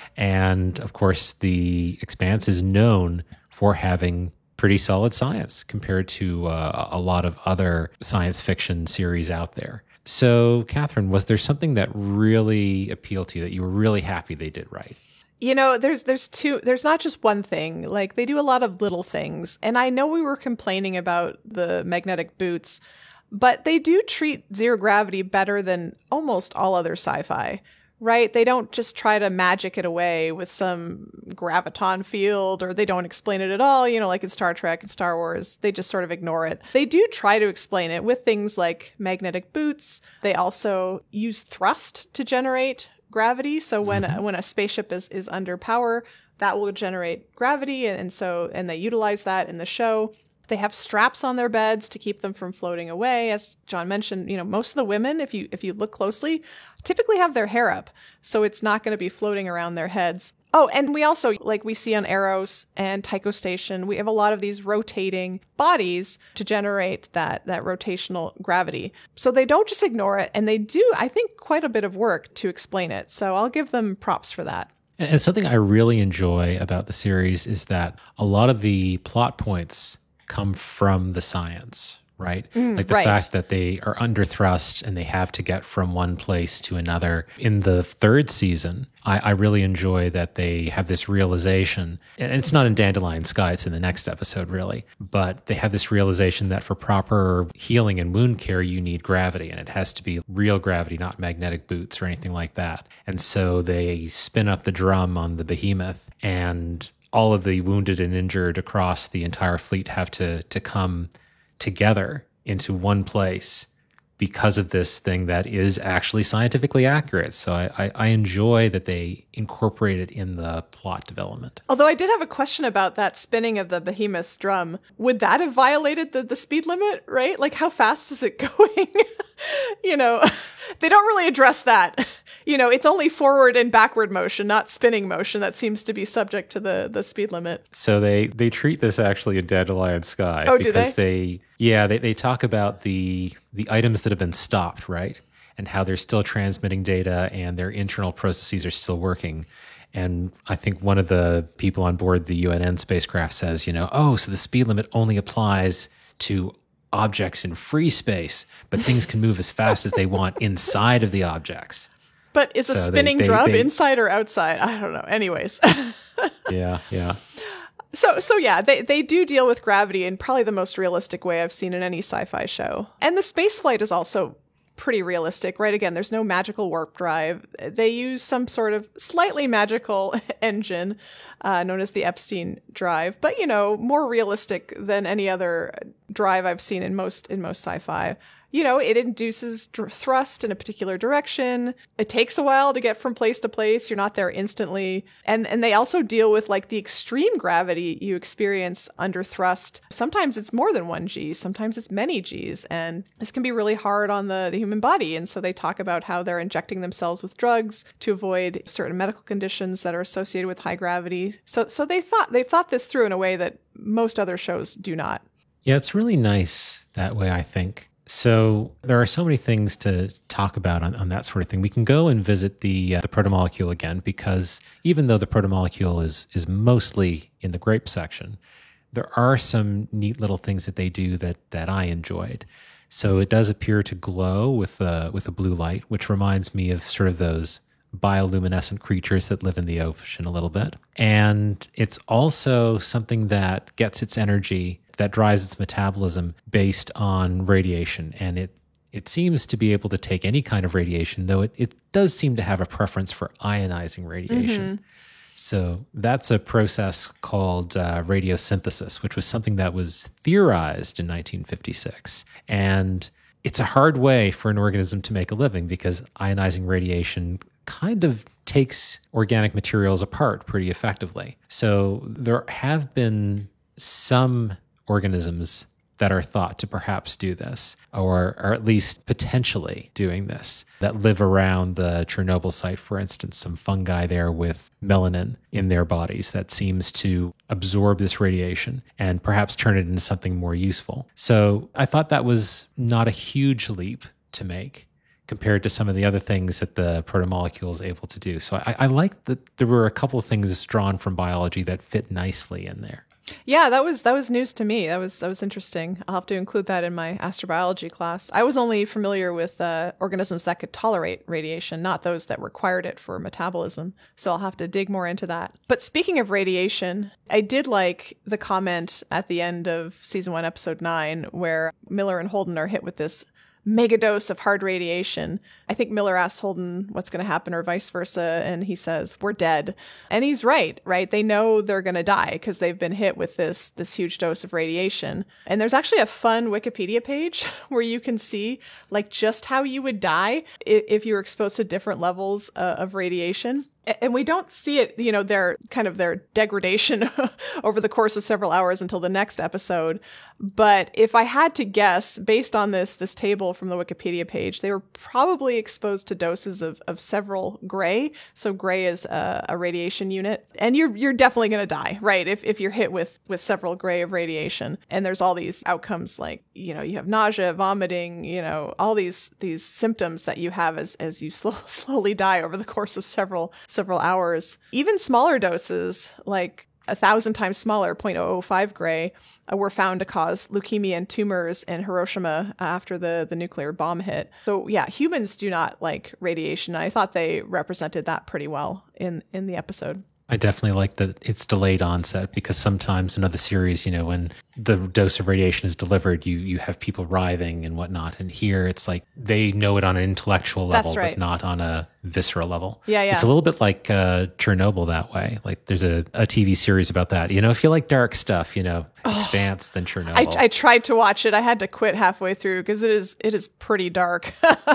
And of course, The Expanse is known for having pretty solid science compared to uh, a lot of other science fiction series out there. So, Catherine, was there something that really appealed to you that you were really happy they did right? You know, there's there's two there's not just one thing. Like, they do a lot of little things. And I know we were complaining about the magnetic boots, but they do treat zero gravity better than almost all other sci-fi, right? They don't just try to magic it away with some graviton field, or they don't explain it at all, you know, like in Star Trek and Star Wars. They just sort of ignore it. They do try to explain it with things like magnetic boots. They also use thrust to generate gravity. So when mm-hmm. when a spaceship is is under power, that will generate gravity, and, and so and they utilize that in the show. They have straps on their beds to keep them from floating away. As John mentioned, you know, most of the women, if you if you look closely, typically have their hair up, so it's not going to be floating around their heads. Oh, and we also, like we see on Eros and Tycho Station, we have a lot of these rotating bodies to generate that that rotational gravity. So they don't just ignore it, and they do, I think, quite a bit of work to explain it. So I'll give them props for that. And something I really enjoy about the series is that a lot of the plot points come from the science, right? Mm, like the right. fact that they are under thrust and they have to get from one place to another. In the third season, I, I really enjoy that they have this realization, and it's not in Dandelion Sky, it's in the next episode, really, but they have this realization that for proper healing and wound care, you need gravity, and it has to be real gravity, not magnetic boots or anything like that. And so they spin up the drum on the Behemoth, and all of the wounded and injured across the entire fleet have to to come together into one place because of this thing that is actually scientifically accurate. So I, I, I enjoy that they incorporate it in the plot development. Although I did have a question about that spinning of the Behemoth's drum. Would that have violated the, the speed limit, right? Like, how fast is it going? You know, they don't really address that. You know, it's only forward and backward motion, not spinning motion, that seems to be subject to the, the speed limit. So they, they treat this actually in Dandelion Sky. Oh, because do they? they yeah, they, they talk about the the items that have been stopped, right? And how they're still transmitting data and their internal processes are still working. And I think one of the people on board the U N N spacecraft says, you know, oh, so the speed limit only applies to objects in free space, but things can move as fast as they want inside of the objects. But is a So spinning they- they- drum they- inside or outside? I don't know. Anyways. Yeah, yeah. So, so yeah, they, they do deal with gravity in probably the most realistic way I've seen in any sci-fi show. And the space flight is also pretty realistic, right? Again, there's no magical warp drive. They use some sort of slightly magical engine uh, known as the Epstein drive, but, you know, more realistic than any other drive I've seen in most in most sci-fi. You know, it induces dr- thrust in a particular direction. It takes a while to get from place to place. You're not there instantly. And and they also deal with like the extreme gravity you experience under thrust. Sometimes it's more than one G. Sometimes it's many Gs. And this can be really hard on the, the human body. And so they talk about how they're injecting themselves with drugs to avoid certain medical conditions that are associated with high gravity. So so they thought they've thought this through in a way that most other shows do not. Yeah, it's really nice that way, I think. So there are so many things to talk about on, on that sort of thing. We can go and visit the uh, the protomolecule again, because even though the protomolecule is is mostly in the grape section, there are some neat little things that they do that that I enjoyed. So it does appear to glow with a, with a blue light, which reminds me of sort of those bioluminescent creatures that live in the ocean a little bit. And it's also something that gets its energy, that drives its metabolism based on radiation. And it it seems to be able to take any kind of radiation, though it, it does seem to have a preference for ionizing radiation. Mm-hmm. So that's a process called uh, radiosynthesis, which was something that was theorized in nineteen fifty-six. And it's a hard way for an organism to make a living, because ionizing radiation kind of takes organic materials apart pretty effectively. So there have been some organisms that are thought to perhaps do this, or, or at least potentially doing this, that live around the Chernobyl site, for instance, some fungi there with melanin in their bodies that seems to absorb this radiation and perhaps turn it into something more useful. So I thought that was not a huge leap to make compared to some of the other things that the protomolecule is able to do. So I, I like that there were a couple of things drawn from biology that fit nicely in there. Yeah, that was that was news to me. That was that was interesting. I'll have to include that in my astrobiology class. I was only familiar with uh, organisms that could tolerate radiation, not those that required it for metabolism. So I'll have to dig more into that. But speaking of radiation, I did like the comment at the end of season one, episode nine, where Miller and Holden are hit with this mega dose of hard radiation. I think Miller asks Holden what's going to happen, or vice versa, and he says, we're dead. And he's right, right? They know they're going to die because they've been hit with this this huge dose of radiation. And there's actually a fun Wikipedia page where you can see like just how you would die if you were exposed to different levels uh, of radiation. And we don't see it, you know, their kind of their degradation over the course of several hours until the next episode. But if I had to guess, based on this this table from the Wikipedia page, they were probably exposed to doses of, of several gray. So gray is a, a radiation unit. And you're you're definitely going to die, right, if if you're hit with, with several gray of radiation. And there's all these outcomes like, you know, you have nausea, vomiting, you know, all these these symptoms that you have as, as you slow, slowly die over the course of several several hours. Even smaller doses, like a thousand times smaller, zero point zero zero five gray, uh, were found to cause leukemia and tumors in Hiroshima after the, the nuclear bomb hit. So yeah, humans do not like radiation. I thought they represented that pretty well in, in the episode. I definitely like that it's delayed onset, because sometimes in other series, you know, when the dose of radiation is delivered, you you have people writhing and whatnot. And here it's like they know it on an intellectual level, That's right. but not on a visceral level. Yeah, yeah. It's a little bit like uh, Chernobyl that way. Like there's a, a T V series about that. You know, if you like dark stuff, you know, Expanse, then Chernobyl. I, I tried to watch it. I had to quit halfway through because it is it is pretty dark.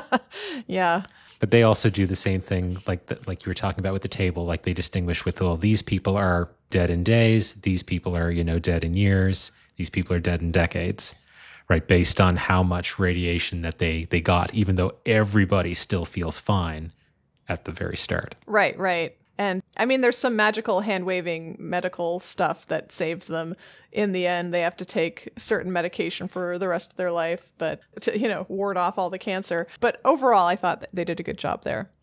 Yeah. But they also do the same thing, like the, like you were talking about with the table. Like they distinguish with, well, these people are dead in days. These people are, you know, dead in years. These people are dead in decades, right? Based on how much radiation that they they got, even though everybody still feels fine at the very start. Right, right. And I mean, there's some magical hand-waving medical stuff that saves them. In the end, they have to take certain medication for the rest of their life, but to, you know, ward off all the cancer. But overall, I thought that they did a good job there.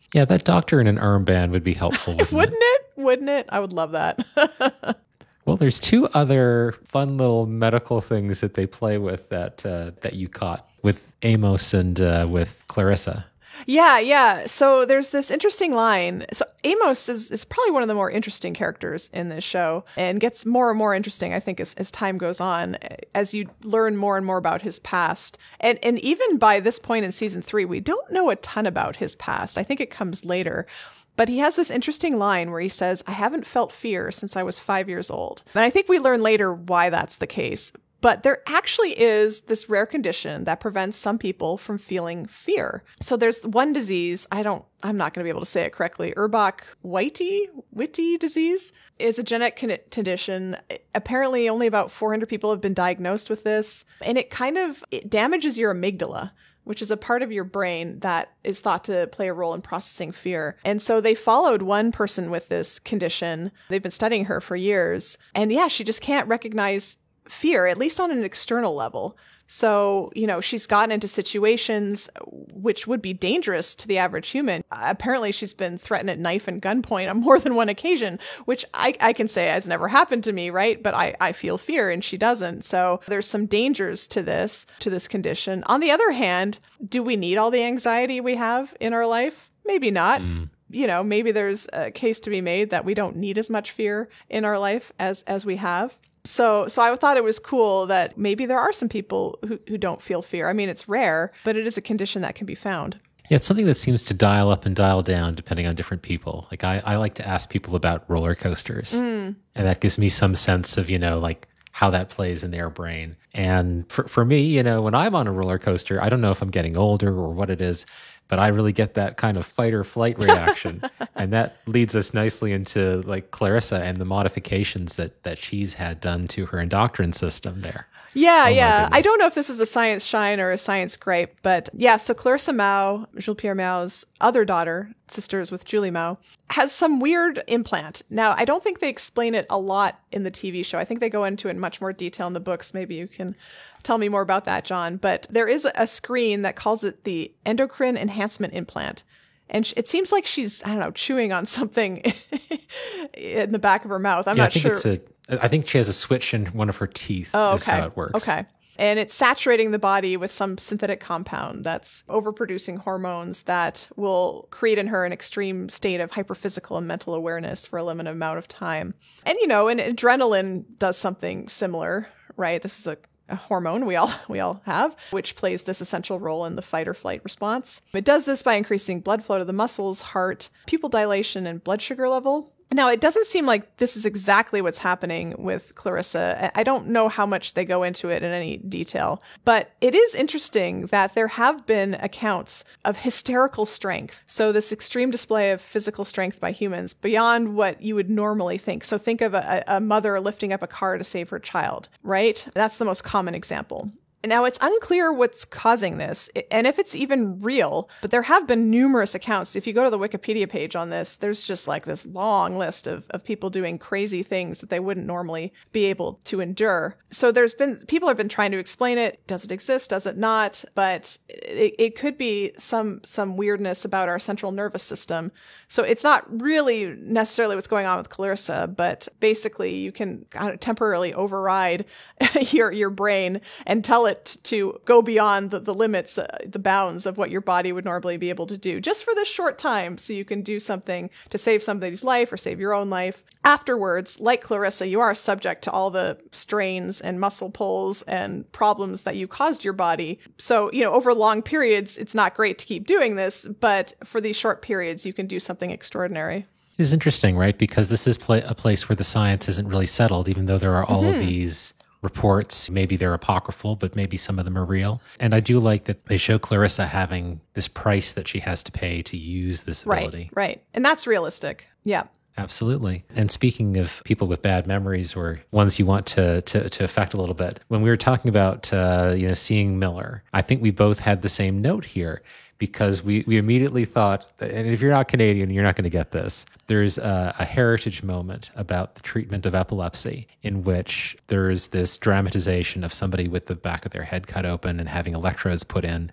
Yeah, that doctor in an armband would be helpful. Wouldn't, Wouldn't it? Wouldn't it? I would love that. Well, there's two other fun little medical things that they play with that uh, that you caught with Amos and uh, with Clarissa. Yeah, yeah. So there's this interesting line. So Amos is, is probably one of the more interesting characters in this show and gets more and more interesting, I think, as, as time goes on, as you learn more and more about his past. And and even by this point in season three, we don't know a ton about his past. I think it comes later. But he has this interesting line where he says, I haven't felt fear since I was five years old. And I think we learn later why that's the case. But there actually is this rare condition that prevents some people from feeling fear. So there's one disease, I don't, I'm not going to be able to say it correctly. Urbach-Whitty, Whitty disease is a genetic con- condition. Apparently only about four hundred people have been diagnosed with this. And it kind of, it damages your amygdala, which is a part of your brain that is thought to play a role in processing fear. And so they followed one person with this condition. They've been studying her for years. And yeah, she just can't recognize fear, at least on an external level. So, you know, she's gotten into situations which would be dangerous to the average human. Apparently, she's been threatened at knife and gunpoint on more than one occasion, which I, I can say has never happened to me, right? But I, I feel fear and she doesn't. So there's some dangers to this, to this condition. On the other hand, do we need all the anxiety we have in our life? Maybe not. Mm. You know, maybe there's a case to be made that we don't need as much fear in our life as, as we have. So so I thought it was cool that maybe there are some people who, who don't feel fear. I mean, it's rare, but it is a condition that can be found. Yeah, it's something that seems to dial up and dial down depending on different people. Like I, I like to ask people about roller coasters. Mm. And that gives me some sense of, you know, like how that plays in their brain. And for, for me, you know, when I'm on a roller coaster, I don't know if I'm getting older or what it is, but I really get that kind of fight or flight reaction. And that leads us nicely into like Clarissa and the modifications that, that she's had done to her endocrine system there. Yeah, oh yeah. I don't know if this is a science shine or a science gripe, but yeah, so Clarissa Mao, Jules Pierre Mao's other daughter, sisters with Julie Mao, has some weird implant. Now, I don't think they explain it a lot in the T V show. I think they go into it in much more detail in the books. Maybe you can tell me more about that, John. But there is a screen that calls it the endocrine enhancement implant. And it seems like she's, I don't know, chewing on something in the back of her mouth. I'm yeah, not I think sure. It's a, I think she has a switch in one of her teeth. Oh, okay. Is how it works. Okay. And it's saturating the body with some synthetic compound that's overproducing hormones that will create in her an extreme state of hyperphysical and mental awareness for a limited amount of time. And, you know, and adrenaline does something similar, right? This is a a hormone we all we all have, which plays this essential role in the fight or flight response. It does this by increasing blood flow to the muscles, heart, pupil dilation, and blood sugar level. Now, it doesn't seem like this is exactly what's happening with Clarissa. I don't know how much they go into it in any detail, but it is interesting that there have been accounts of hysterical strength. So this extreme display of physical strength by humans beyond what you would normally think. So think of a, a mother lifting up a car to save her child, right? That's the most common example. Now, it's unclear what's causing this and if it's even real, but there have been numerous accounts. If you go to the Wikipedia page on this, there's just like this long list of, of people doing crazy things that they wouldn't normally be able to endure. So there's been, people have been trying to explain it. Does it exist? Does it not? But it, it could be some, some weirdness about our central nervous system. So it's not really necessarily what's going on with Clarissa, but basically you can kind of temporarily override your, your brain and tell it to go beyond the, the limits, uh, the bounds of what your body would normally be able to do just for this short time. So you can do something to save somebody's life or save your own life. Afterwards, like Clarissa, you are subject to all the strains and muscle pulls and problems that you caused your body. So, you know, over long periods, it's not great to keep doing this, but for these short periods, you can do something extraordinary. It is interesting, right? Because this is pl- a place where the science isn't really settled, even though there are all mm-hmm. of these reports. Maybe they're apocryphal, but maybe some of them are real. And I do like that they show Clarissa having this price that she has to pay to use this ability. Right, right. And that's realistic. Yeah. Absolutely. And speaking of people with bad memories or ones you want to to, to affect a little bit, when we were talking about uh, you know seeing Miller, I think we both had the same note here because we, we immediately thought, and if you're not Canadian, you're not going to get this, there's a, a heritage moment about the treatment of epilepsy in which there's this dramatization of somebody with the back of their head cut open and having electrodes put in,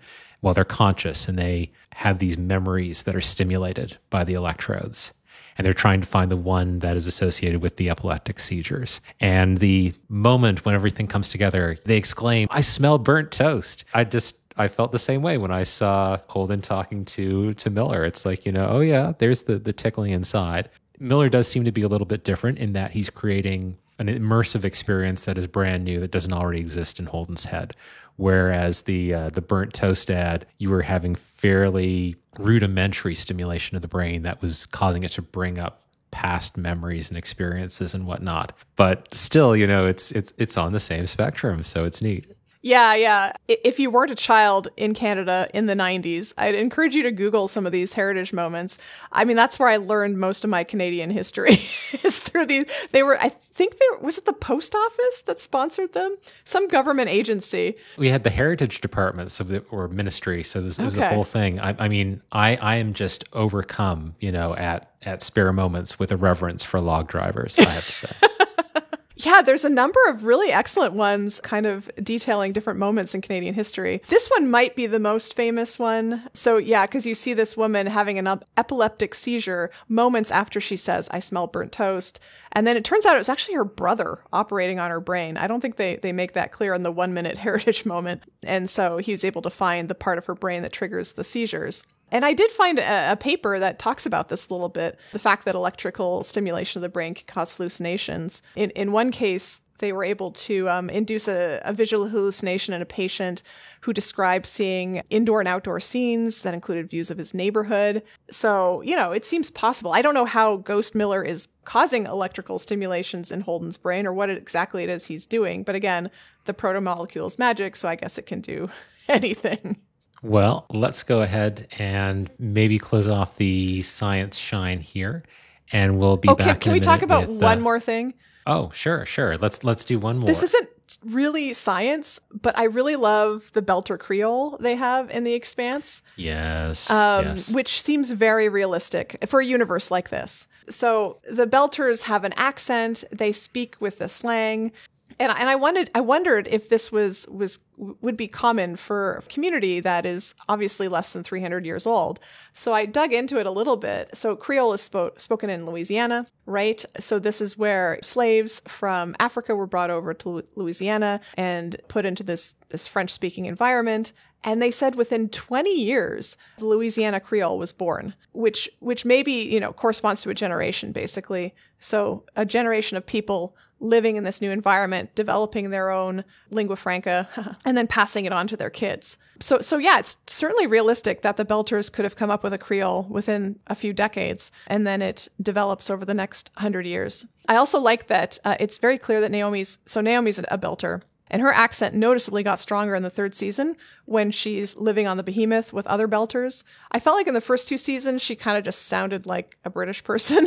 while they're conscious, and they have these memories that are stimulated by the electrodes. And they're trying to find the one that is associated with the epileptic seizures. And the moment when everything comes together, they exclaim, "I smell burnt toast." I just, I felt the same way when I saw Holden talking to to Miller. It's like, you know, oh yeah, there's the, the tickling inside. Miller does seem to be a little bit different in that he's creating an immersive experience that is brand new, that doesn't already exist in Holden's head. Whereas the uh, the burnt toast ad, you were having fairly rudimentary stimulation of the brain that was causing it to bring up past memories and experiences and whatnot. But still, you know, it's it's it's on the same spectrum, so it's neat. Yeah, yeah. I- If you weren't a child in Canada in the nineties, I'd encourage you to Google some of these heritage moments. I mean, that's where I learned most of my Canadian history is through these. They were, I think they was it the post office that sponsored them? Some government agency. We had the heritage department, so the, or ministry, so it was, it was a Okay. whole thing. I, I mean, I, I am just overcome, you know, at at spare moments with a reverence for log drivers, I have to say. Yeah, there's a number of really excellent ones kind of detailing different moments in Canadian history. This one might be the most famous one. So yeah, because you see this woman having an ep- epileptic seizure moments after she says, "I smell burnt toast." And then it turns out it was actually her brother operating on her brain. I don't think they, they make that clear in the one minute heritage moment. And so he was able to find the part of her brain that triggers the seizures. And I did find a, a paper that talks about this a little bit, the fact that electrical stimulation of the brain can cause hallucinations. In in one case, they were able to um, induce a, a visual hallucination in a patient who described seeing indoor and outdoor scenes that included views of his neighborhood. So, you know, it seems possible. I don't know how Ghost Miller is causing electrical stimulations in Holden's brain or what it, exactly it is he's doing. But again, the protomolecule is magic, so I guess it can do anything. Well, let's go ahead and maybe close off the science shine here, and we'll be Oh, back can, in can a we talk minute about with, one uh, more thing? Oh, sure, sure. Let's let's do one more. This isn't really science, but I really love the Belter Creole they have in The Expanse, yes, um, yes. which seems very realistic for a universe like this. So the Belters have an accent; they speak with the slang. And and I wanted I wondered if this was was would be common for a community that is obviously less than three hundred years old. So I dug into it a little bit. So Creole is spo- spoken in Louisiana, right? So this is where slaves from Africa were brought over to Lu- Louisiana and put into this this French-speaking environment. And they said within twenty years, the Louisiana Creole was born, which which maybe, you know, corresponds to a generation, basically. So a generation of people living in this new environment, developing their own lingua franca, and then passing it on to their kids. So, so yeah, it's certainly realistic that the Belters could have come up with a Creole within a few decades, and then it develops over the next hundred years. I also like that uh, it's very clear that Naomi's, so Naomi's a Belter, and her accent noticeably got stronger in the third season when she's living on the Behemoth with other Belters. I felt like in the first two seasons, she kind of just sounded like a British person.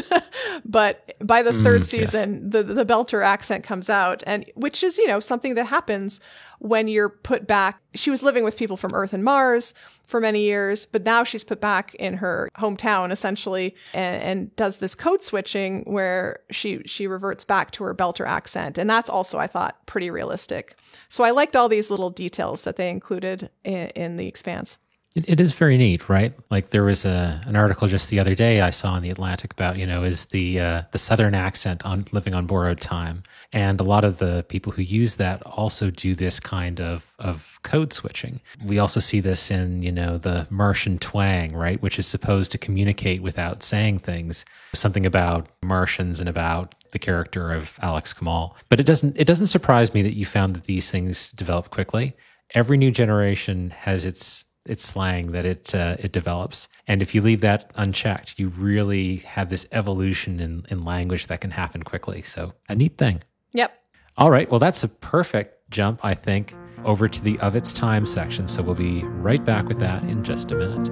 But by the third Mm, season, yes. the, the Belter accent comes out, and which is, you know, something that happens when you're put back. She was living with people from Earth and Mars for many years, but now she's put back in her hometown, essentially, and, and does this code switching where she she reverts back to her Belter accent. And that's also, I thought, pretty realistic. So I liked all these little details that they included in, in The Expanse. It, it is very neat, right? Like there was a an article just the other day I saw in the Atlantic about, you know, is the uh, the Southern accent on living on borrowed time, and a lot of the people who use that also do this kind of of code switching. We also see this in, you know, the Martian twang, right, which is supposed to communicate without saying things, something about Martians and about the character of Alex Kamal. But it doesn't it doesn't surprise me that you found that these things develop quickly. Every new generation has its its slang that it uh, it develops. And if you leave that unchecked, you really have this evolution in, in language that can happen quickly. So a neat thing. Yep. All right. Well, that's a perfect jump, I think, over to the Of Its Time section. So we'll be right back with that in just a minute.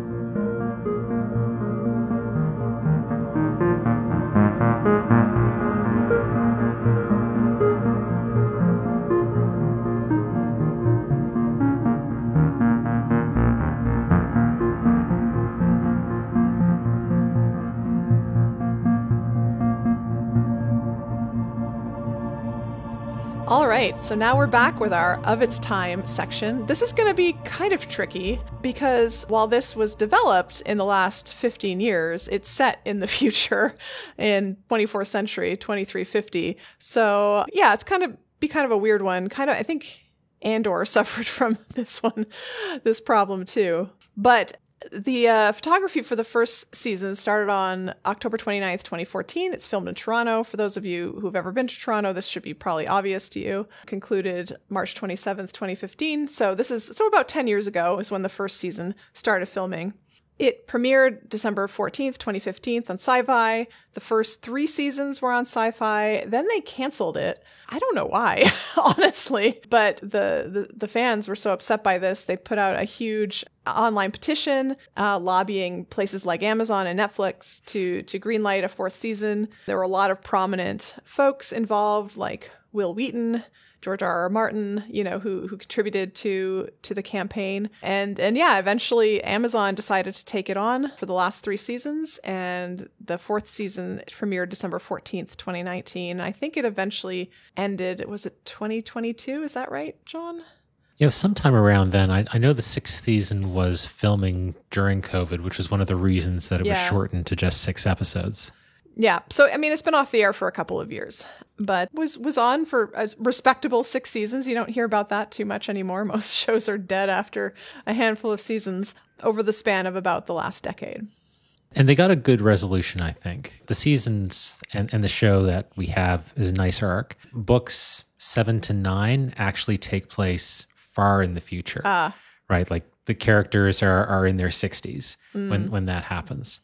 All right, so now we're back with our Of Its Time section. This is going to be kind of tricky because while this was developed in the last fifteen years, it's set in the future in twenty-fourth century, twenty-three fifty. So yeah, it's kind of be kind of a weird one. Kind of, I think Andor suffered from this one, this problem too. But the uh, photography for the first season started on October twenty-ninth, twenty fourteen. It's filmed in Toronto. For those of you who've ever been to Toronto, this should be probably obvious to you. Concluded March twenty-seventh, twenty fifteen. So this is, so about ten years ago is when the first season started filming. It premiered December fourteenth, twenty fifteen on Sci-Fi. The first three seasons were on Sci-Fi. Then they canceled it. I don't know why, honestly. But the, the, the fans were so upset by this, they put out a huge online petition uh, lobbying places like Amazon and Netflix to, to greenlight a fourth season. There were a lot of prominent folks involved, like Will Wheaton, George R. R. Martin, you know, who who contributed to to the campaign. And and yeah, eventually Amazon decided to take it on for the last three seasons. And the fourth season premiered December fourteenth, twenty nineteen. I think it eventually ended, was it twenty twenty-two? Is that right, John? You know, sometime around then, I, I know the sixth season was filming during COVID, which was one of the reasons that it Yeah. was shortened to just six episodes. Yeah. So, I mean, it's been off the air for a couple of years, but was was on for a respectable six seasons. You don't hear about that too much anymore. Most shows are dead after a handful of seasons over the span of about the last decade. And they got a good resolution, I think. The seasons and, and the show that we have is a nice arc. Books seven to nine actually take place far in the future, Ah. right? Like the characters are, are in their sixties Mm. when, when that happens.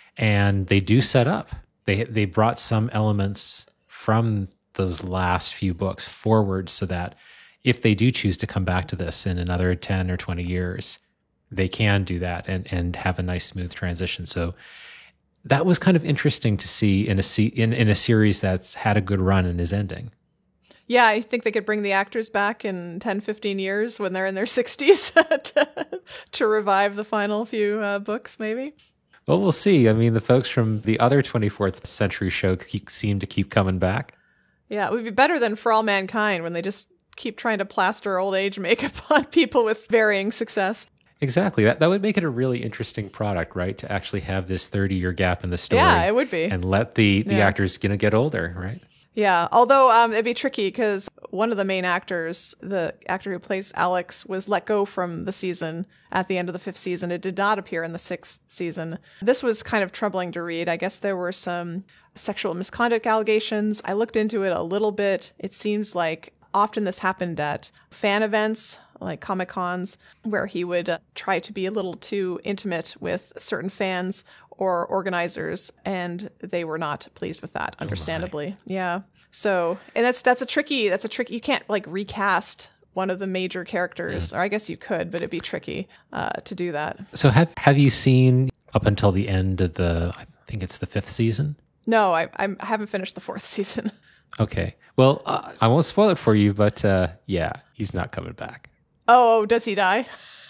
And they do set up. They they brought some elements from those last few books forward so that if they do choose to come back to this in another ten or twenty years, they can do that and, and have a nice smooth transition. So that was kind of interesting to see in a se- in, in a series that's had a good run and is ending. Yeah, I think they could bring the actors back in ten, fifteen years when they're in their sixties to, to revive the final few uh, books, maybe. Well, we'll see. I mean, the folks from the other twenty-fourth century show keep, seem to keep coming back. Yeah, it would be better than For All Mankind when they just keep trying to plaster old age makeup on people with varying success. Exactly. That that would make it a really interesting product, right? To actually have this thirty-year gap in the story. Yeah, it would be. And let the, the Yeah. actors gonna get older, right? Yeah, although um, it'd be tricky because one of the main actors, the actor who plays Alex, was let go from the season at the end of the fifth season. It did not appear in the sixth season. This was kind of troubling to read. I guess there were some sexual misconduct allegations. I looked into it a little bit. It seems like often this happened at fan events, like Comic-Cons, where he would uh, try to be a little too intimate with certain fans or organizers, and they were not pleased with that, understandably. Yeah. So, and that's that's a tricky, that's a tricky, you can't like recast one of the major characters, or I guess you could, but it'd be tricky uh, to do that. So have have you seen up until the end of the, I think it's the fifth season? No, I, I haven't finished the fourth season. Okay. Well, uh, I won't spoil it for you, but uh, yeah, he's not coming back. Oh, does he die?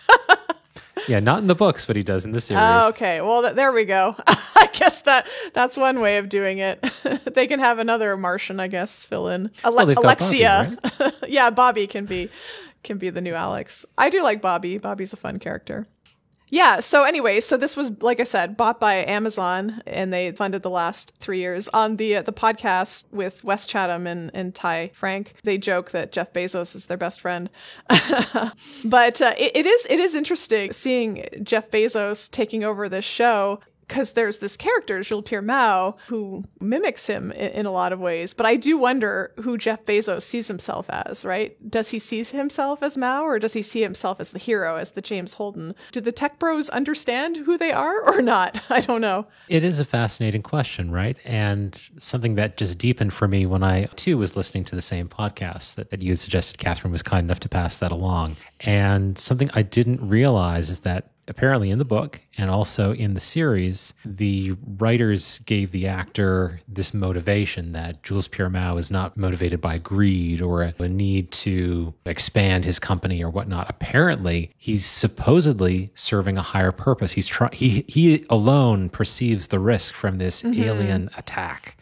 Yeah, not in the books, but he does in the series. Oh, okay. Well, th- there we go. I guess that that's one way of doing it. They can have another Martian, I guess, fill in. Ale- Well, they've got Alexia. Bobby, Yeah, Bobby can be can be the new Alex. I do like Bobby. Bobby's a fun character. Yeah, so anyway, so this was, like I said, bought by Amazon, and they funded the last three years. On the uh, the podcast with Wes Chatham and, and Ty Frank, they joke that Jeff Bezos is their best friend. But uh, it, it is it is interesting seeing Jeff Bezos taking over this show, because there's this character, Jules Pierre Mao, who mimics him in, in a lot of ways. But I do wonder who Jeff Bezos sees himself as, right? Does he see himself as Mao, or does he see himself as the hero, as the James Holden? Do the tech bros understand who they are or not? I don't know. It is a fascinating question, right? And something that just deepened for me when I, too, was listening to the same podcast that, that you had suggested. Catherine was kind enough to pass that along. And something I didn't realize is that apparently in the book and also in the series, the writers gave the actor this motivation that Jules Pierre Mao is not motivated by greed or a, a need to expand his company or whatnot. Apparently, he's supposedly serving a higher purpose. He's trying. He he alone perceives the risk from this Mm-hmm. alien attack.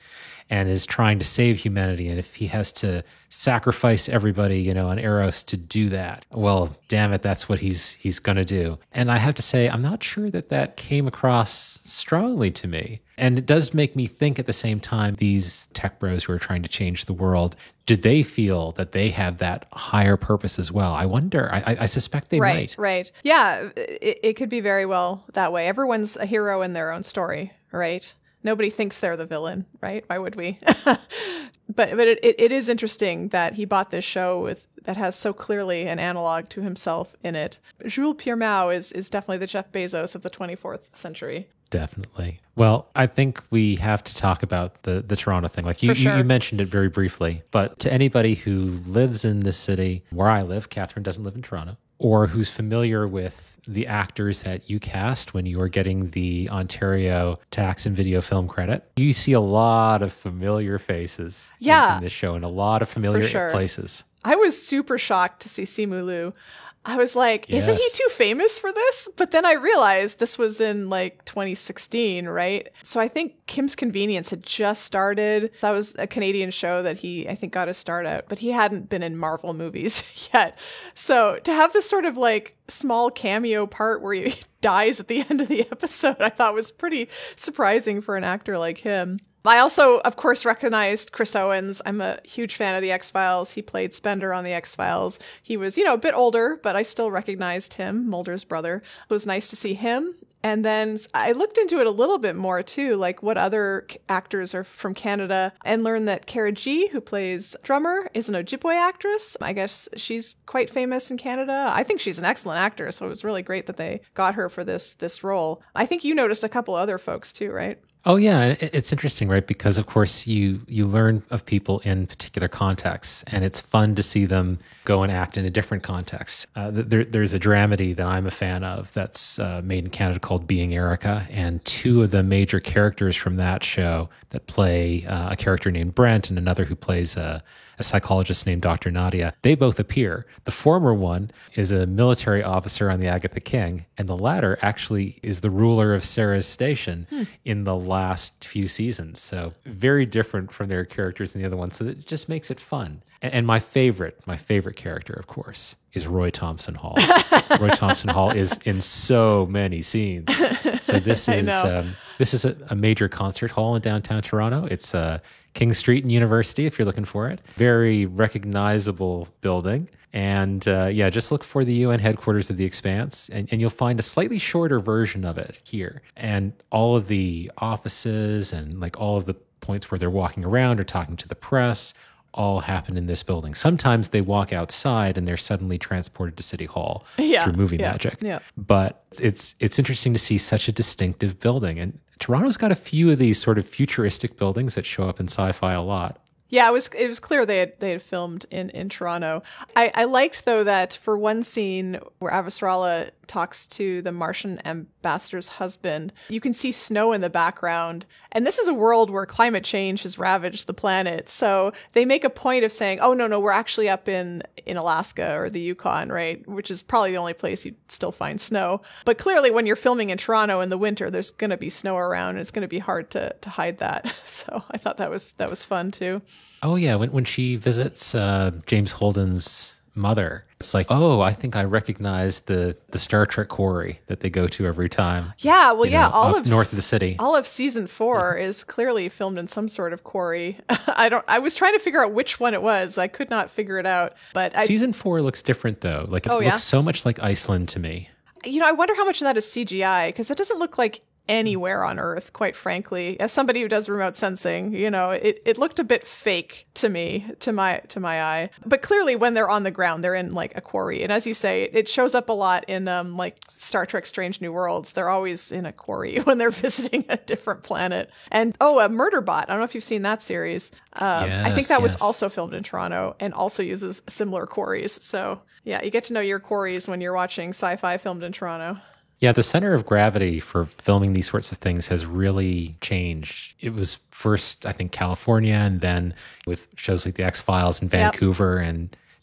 and is trying to save humanity. And if he has to sacrifice everybody, you know, on Eros to do that, well, damn it, that's what he's he's going to do. And I have to say, I'm not sure that that came across strongly to me. And it does make me think at the same time, these tech bros who are trying to change the world, do they feel that they have that higher purpose as well? I wonder. I, I suspect they right, might. Right, right. Yeah, it, it could be very well that way. Everyone's a hero in their own story, right? Nobody thinks they're the villain, right? Why would we? but but it, it, it is interesting that he bought this show with that has so clearly an analog to himself in it. Jules Pierre Mao is, is definitely the Jeff Bezos of the twenty-fourth century. Definitely. Well, I think we have to talk about the, the Toronto thing. Like you, sure. you, you mentioned it very briefly, but to anybody who lives in this city where I live, Catherine doesn't live in Toronto, or who's familiar with the actors that you cast when you are getting the Ontario Tax and Video Film Credit, you see a lot of familiar faces yeah, in, in this show and a lot of familiar sure. places. I was super shocked to see Simu Liu. I was like, yes. isn't he too famous for this? But then I realized this was in like twenty sixteen, right? So I think Kim's Convenience had just started. That was a Canadian show that he, I think, got his start out, but he hadn't been in Marvel movies yet. So to have this sort of like small cameo part where he dies at the end of the episode, I thought was pretty surprising for an actor like him. I also, of course, recognized Chris Owens. I'm a huge fan of The X-Files. He played Spender on The X-Files. He was, you know, a bit older, but I still recognized him, Mulder's brother. It was nice to see him. And then I looked into it a little bit more, too, like what other actors are from Canada, and learned that Kara G, who plays Drummer, is an Ojibwe actress. I guess she's quite famous in Canada. I think she's an excellent actor, so it was really great that they got her for this this role. I think you noticed a couple other folks, too, right? Oh, yeah. It's interesting, right? Because, of course, you you learn of people in particular contexts, and it's fun to see them go and act in a different context. Uh, there, there's a dramedy that I'm a fan of that's uh, made in Canada called Being Erica, and two of the major characters from that show that play uh, a character named Brent and another who plays a, a psychologist named Doctor Nadia, they both appear. The former one is a military officer on the Agatha King, and the latter actually is the ruler of Sarah's Station hmm. in the last few seasons. So very different from their characters in the other one. So it just makes it fun. And, and my favorite, my favorite character, of course, is Roy Thompson Hall. Roy Thompson Hall is in so many scenes. So this is um, this is a, a major concert hall in downtown Toronto. It's uh, King Street and University, if you're looking for it. Very recognizable building. And uh, yeah, just look for the U N headquarters of The Expanse, and, and you'll find a slightly shorter version of it here. And all of the offices and like all of the points where they're walking around or talking to the press all happen in this building. Sometimes they walk outside and they're suddenly transported to City Hall yeah, through movie yeah, magic. Yeah. But it's it's interesting to see such a distinctive building. And Toronto's got a few of these sort of futuristic buildings that show up in sci-fi a lot. Yeah, it was it was clear they had they had filmed in, in Toronto. I, I liked, though, that for one scene where Avasarala talks to the Martian ambassador's husband, you can see snow in the background. And this is a world where climate change has ravaged the planet. So they make a point of saying, oh, no, no, we're actually up in, in Alaska or the Yukon, right? Which is probably the only place you'd still find snow. But clearly when you're filming in Toronto in the winter, there's going to be snow around, and it's going to be hard to, to hide that. So I thought that was that was fun, too. Oh, yeah. When when she visits uh, James Holden's mother, it's like, oh, I think I recognize the, the Star Trek quarry that they go to every time. Yeah, well, yeah, know, all up of north of the city. All of season four is clearly filmed in some sort of quarry. I don't. I was trying to figure out which one it was. I could not figure it out. But I, season four looks different, though. Like it oh, looks yeah? so much like Iceland to me. You know, I wonder how much of that is C G I, because it doesn't look like anywhere on Earth, quite frankly. As somebody who does remote sensing, you know, it, it looked a bit fake to me, to my to my eye. But clearly when they're on the ground, they're in like a quarry. And as you say, it shows up a lot in um, like Star Trek Strange New Worlds. They're always in a quarry when they're visiting a different planet. And oh, a Murderbot. I don't know if you've seen that series. Um, yes, I think that yes. was also filmed in Toronto and also uses similar quarries. So yeah, you get to know your quarries when you're watching sci-fi filmed in Toronto. Yeah, the center of gravity for filming these sorts of things has really changed. It was first, I think, California, and then with shows like The X-Files in Vancouver, yep. and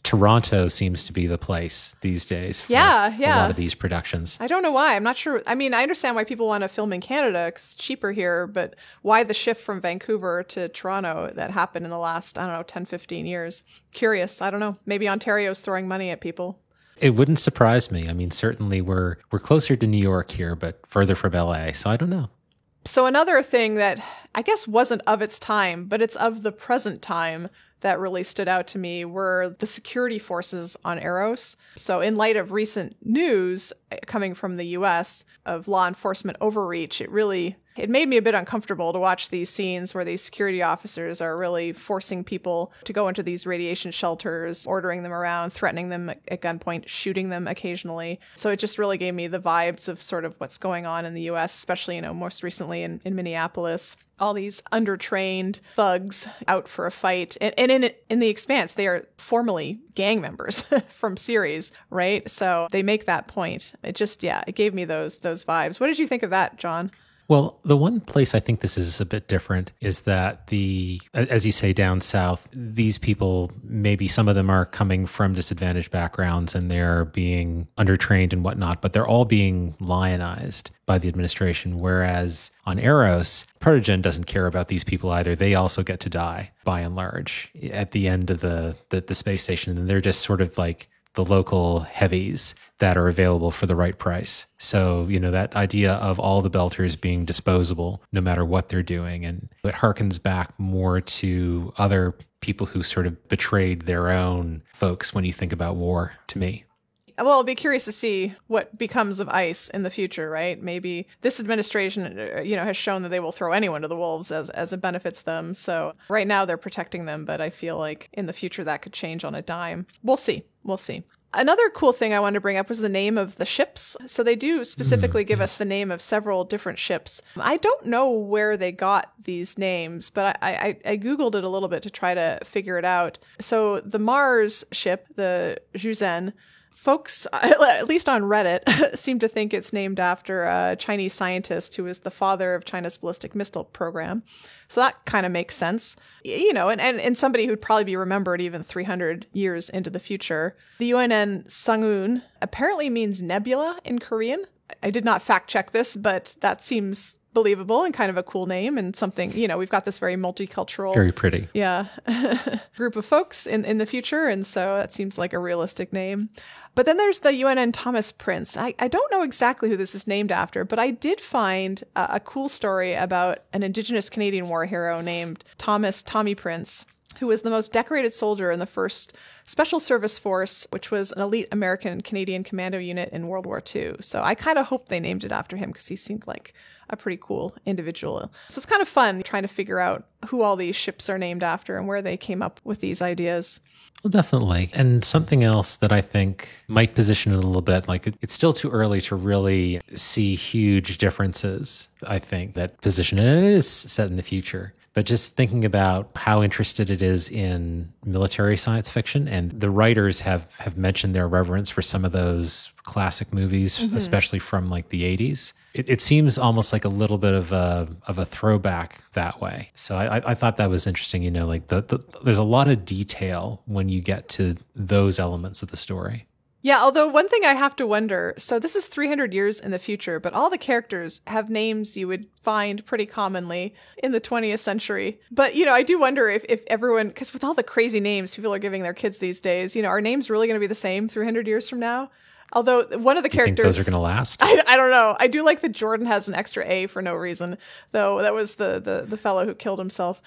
Toronto seems to be the place these days for Yeah, yeah. a lot of these productions. I don't know why. I'm not sure. I mean, I understand why people want to film in Canada because it's cheaper here, but why the shift from Vancouver to Toronto that happened in the last, I don't know, ten, fifteen years? Curious. I don't know. Maybe Ontario's throwing money at people. It wouldn't surprise me. I mean, certainly we're we're closer to New York here, but further from L A, so I don't know. So another thing that I guess wasn't of its time, but it's of the present time that really stood out to me were the security forces on Eros. So in light of recent news coming from the U S of law enforcement overreach, it really, it made me a bit uncomfortable to watch these scenes where these security officers are really forcing people to go into these radiation shelters, ordering them around, threatening them at gunpoint, shooting them occasionally. So it just really gave me the vibes of sort of what's going on in the U S, especially, you know, most recently in, in Minneapolis. All these undertrained thugs out for a fight. And, and in in The Expanse, they are formerly gang members from series, right? So they make that point. It just, yeah, it gave me those those vibes. What did you think of that, John? Well, the one place I think this is a bit different is that the, as you say, down south, these people, maybe some of them are coming from disadvantaged backgrounds and they're being undertrained and whatnot, but they're all being lionized by the administration. Whereas on Eros, Protogen doesn't care about these people either. They also get to die, by and large, at the end of the, the, the space station. And they're just sort of like the local heavies that are available for the right price. So, you know, that idea of all the Belters being disposable, no matter what they're doing. And it harkens back more to other people who sort of betrayed their own folks when you think about war, to me. Well, I'll be curious to see what becomes of ICE in the future, right? Maybe this administration, you know, has shown that they will throw anyone to the wolves as, as it benefits them. So right now they're protecting them, but I feel like in the future that could change on a dime. We'll see. We'll see. Another cool thing I wanted to bring up was the name of the ships. So they do specifically mm, give yes. us the name of several different ships. I don't know where they got these names, but I, I, I Googled it a little bit to try to figure it out. So the Mars ship, the Zhuzhen, folks, at least on Reddit, seem to think it's named after a Chinese scientist who is the father of China's ballistic missile program. So that kind of makes sense, you know, and, and, and somebody who'd probably be remembered even three hundred years into the future. The U N N Sangwon apparently means nebula in Korean. I did not fact check this, but that seems believable and kind of a cool name and something, you know, we've got this very multicultural, very pretty, yeah, group of folks in, in the future. And so that seems like a realistic name. But then there's the U N N Thomas Prince. I, I don't know exactly who this is named after, but I did find a, a cool story about an Indigenous Canadian war hero named Thomas Tommy Prince, who was the most decorated soldier in the first Special Service Force, which was an elite American Canadian commando unit in World War Two. So I kind of hope they named it after him because he seemed like a pretty cool individual. So it's kind of fun trying to figure out who all these ships are named after and where they came up with these ideas. Well, definitely. And something else that I think might position it a little bit, like it's still too early to really see huge differences, I think, that position. And it is set in the future. But just thinking about how interested it is in military science fiction, and the writers have, have mentioned their reverence for some of those classic movies, mm-hmm. especially from like the eighties. It, it seems almost like a little bit of a of a throwback that way. So I, I thought that was interesting. You know, like the, the there's a lot of detail when you get to those elements of the story. Yeah, although one thing I have to wonder, so this is three hundred years in the future, but all the characters have names you would find pretty commonly in the twentieth century. But, you know, I do wonder if, if everyone, because with all the crazy names people are giving their kids these days, you know, are names really going to be the same three hundred years from now? Although one of the you characters... think those are going to last? I, I don't know. I do like that Jordan has an extra A for no reason, though that was the, the, the fellow who killed himself.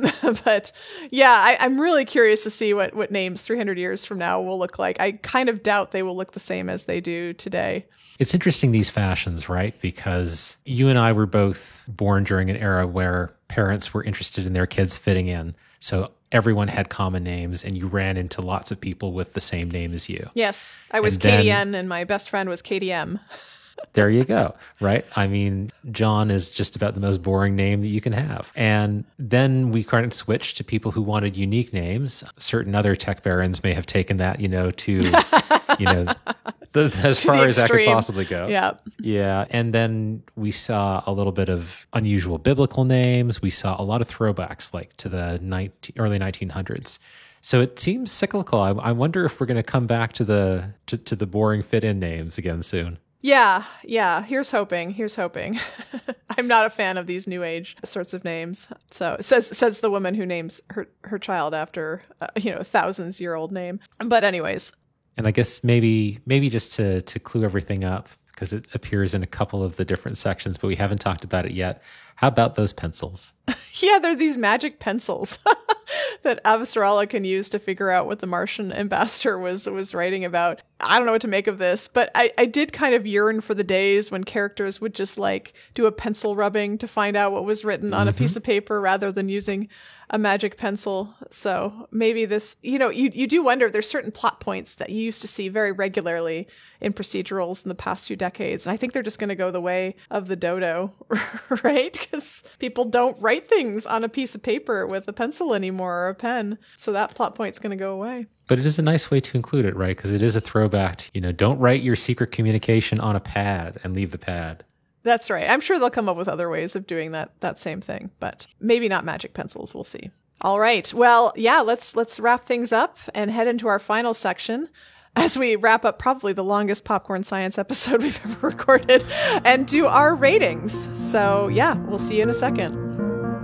But yeah, I, I'm really curious to see what, what names three hundred years from now will look like. I kind of doubt they will look the same as they do today. It's interesting, these fashions, right? Because you and I were both born during an era where parents were interested in their kids fitting in. So everyone had common names and you ran into lots of people with the same name as you. Yes. I was and K D then, N and my best friend was K D M. There you go, right? I mean, John is just about the most boring name that you can have. And then we kind of switched to people who wanted unique names. Certain other tech barons may have taken that, you know, to, you know, the, as to far the as that could possibly go. Yeah. Yeah. And then we saw a little bit of unusual biblical names. We saw a lot of throwbacks like to the nineteen, early nineteen hundreds. So it seems cyclical. I, I wonder if we're going to come back to the to, to the boring fit-in names again soon. Yeah, yeah. Here's hoping. Here's hoping. I'm not a fan of these new age sorts of names. So says says the woman who names her her child after uh, you know a thousands year old name. But anyways. And I guess maybe maybe just to to clue everything up, because it appears in a couple of the different sections, but we haven't talked about it yet. How about those pencils? Yeah, they're these magic pencils that Avasarala can use to figure out what the Martian ambassador was was writing about. I don't know what to make of this, but I, I did kind of yearn for the days when characters would just like do a pencil rubbing to find out what was written on mm-hmm. a piece of paper rather than using a magic pencil. So maybe this, you know, you, you do wonder, there's certain plot points that you used to see very regularly in procedurals in the past few decades. And I think they're just going to go the way of the dodo, right? Because people don't write things on a piece of paper with a pencil anymore or a pen. So that plot point's going to go away. But it is a nice way to include it, right? Because it is a throwback to, you know, don't write your secret communication on a pad and leave the pad. That's right. I'm sure they'll come up with other ways of doing that that same thing, but maybe not magic pencils. We'll see. All right. Well, yeah, let's let's wrap things up and head into our final section as we wrap up probably the longest Popcorn Science episode we've ever recorded and do our ratings. So, yeah, we'll see you in a second.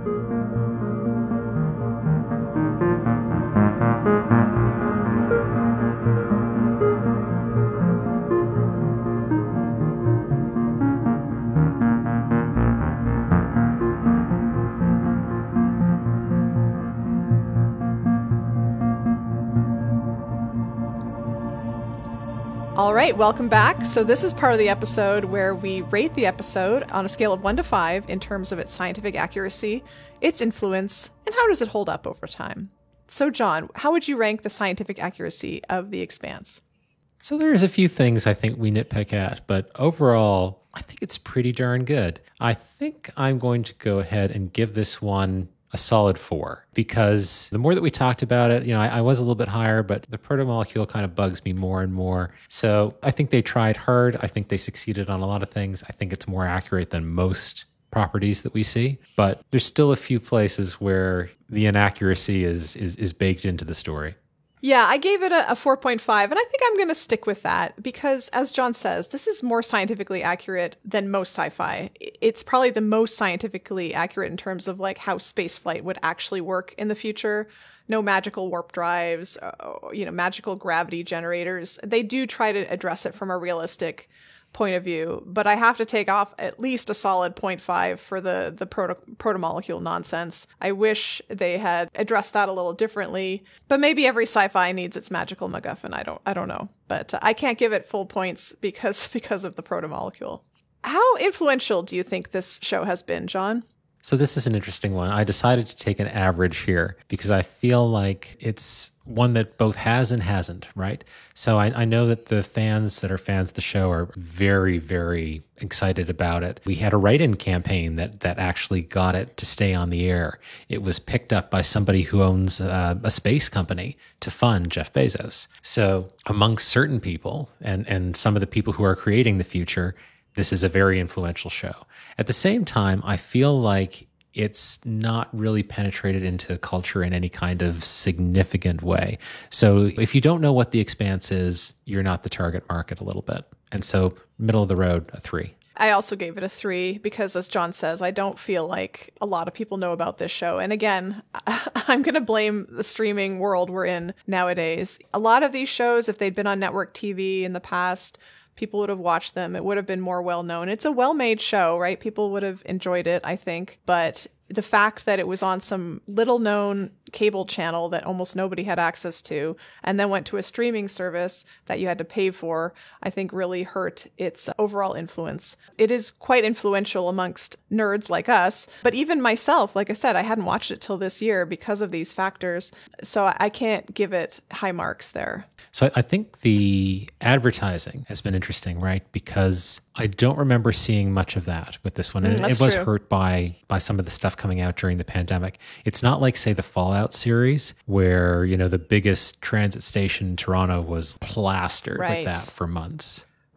All right, welcome back. So this is part of the episode where we rate the episode on a scale of one to five in terms of its scientific accuracy, its influence, and how does it hold up over time. So John, how would you rank the scientific accuracy of The Expanse? So there's a few things I think we nitpick at, but overall, I think it's pretty darn good. I think I'm going to go ahead and give this one a solid four, because the more that we talked about it, you know, I, I was a little bit higher, but the protomolecule kind of bugs me more and more. So I think they tried hard. I think they succeeded on a lot of things. I think it's more accurate than most properties that we see, but there's still a few places where the inaccuracy is is, is baked into the story. Yeah, I gave it a, a four point five, and I think I'm going to stick with that because, as John says, this is more scientifically accurate than most sci-fi. It's probably the most scientifically accurate in terms of like how spaceflight would actually work in the future. No magical warp drives, uh, you know, magical gravity generators. They do try to address it from a realistic point of view, but I have to take off at least a solid zero point five for the the proto protomolecule nonsense. I wish they had addressed that a little differently, but maybe every sci-fi needs its magical MacGuffin. I don't I don't know, but uh, I can't give it full points because because of the protomolecule. How influential do you think this show has been, John? So this is an interesting one. I decided to take an average here because I feel like it's one that both has and hasn't, right? So I, I know that the fans that are fans of the show are very, very excited about it. We had a write-in campaign that that actually got it to stay on the air. It was picked up by somebody who owns uh, a space company to fund Jeff Bezos. So amongst certain people and, and some of the people who are creating the future, this is a very influential show. At the same time, I feel like it's not really penetrated into culture in any kind of significant way. So if you don't know what The Expanse is, you're not the target market a little bit. And so middle of the road, a three. I also gave it a three because, as John says, I don't feel like a lot of people know about this show. And again, I'm going to blame the streaming world we're in nowadays. A lot of these shows, if they'd been on network T V in the past, people would have watched them. It would have been more well-known. It's a well-made show, right? People would have enjoyed it, I think. But the fact that it was on some little-known cable channel that almost nobody had access to, and then went to a streaming service that you had to pay for, I think really hurt its overall influence. It is quite influential amongst nerds like us, but even myself, like I said, I hadn't watched it till this year because of these factors, so I can't give it high marks there. So I think the advertising has been interesting, right? Because I don't remember seeing much of that with this one. And mm, it was true. hurt by by some of the stuff coming out during the pandemic. It's not like, say, the Fallout series where, you know, the biggest transit station in Toronto was plastered right. with that for months.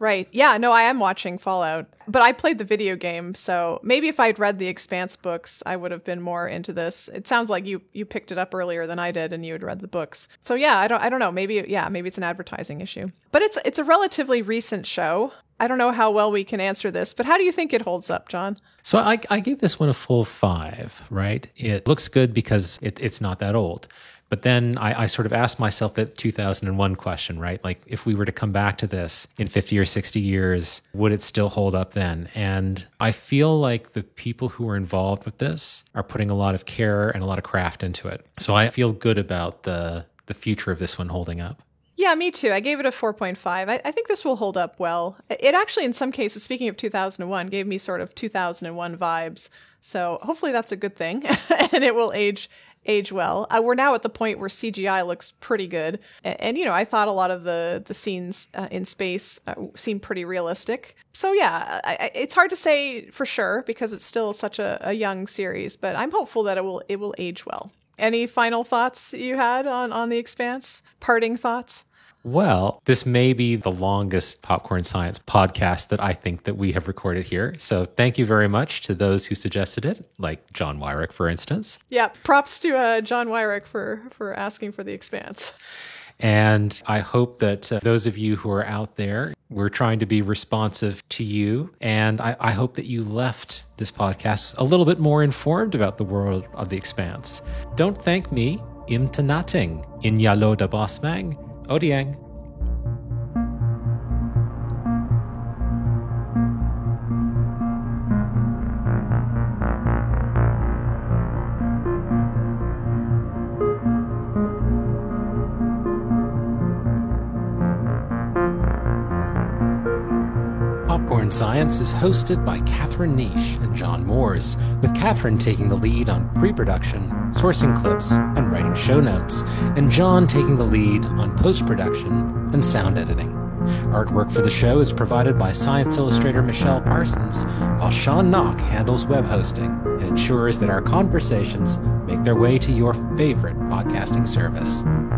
Right. Yeah, no, I am watching Fallout, but I played the video game, so maybe if I'd read the Expanse books, I would have been more into this. It sounds like you you picked it up earlier than I did and you had read the books. So yeah, I don't I don't know, maybe yeah, maybe it's an advertising issue. But it's it's a relatively recent show. I don't know how well we can answer this, but how do you think it holds up, John? So I, I gave this one a full five, right? It looks good because it, it's not that old. But then I, I sort of asked myself that two thousand one question, right? Like, if we were to come back to this in fifty or sixty years, would it still hold up then? And I feel like the people who are involved with this are putting a lot of care and a lot of craft into it. So I feel good about the the future of this one holding up. Yeah, me too. I gave it a four point five. I, I think this will hold up well. It actually, in some cases, speaking of two thousand one, gave me sort of two thousand one vibes. So hopefully that's a good thing, and it will age age well. Uh, we're now at the point where C G I looks pretty good. And, and you know, I thought a lot of the, the scenes uh, in space uh, seemed pretty realistic. So yeah, I, I, it's hard to say for sure because it's still such a, a young series, but I'm hopeful that it will it will age well. Any final thoughts you had on, on The Expanse? Parting thoughts? Well, this may be the longest Popcorn Science podcast that I think that we have recorded here. So thank you very much to those who suggested it, like John Wyrick, for instance. Yeah, props to uh, John Wyrick for, for asking for The Expanse. And I hope that uh, those of you who are out there, we're trying to be responsive to you. And I, I hope that you left this podcast a little bit more informed about the world of The Expanse. Don't thank me. Im Tanating. In Yalo da Bosmang. Odiang. Popcorn Science is hosted by Catherine Niche and John Moores, with Catherine taking the lead on pre-production, sourcing clips, and writing show notes, and John taking the lead on post-production and sound editing. Artwork for the show is provided by Science Illustrator Michelle Parsons, while Sean Knock handles web hosting and ensures that our conversations make their way to your favorite podcasting service.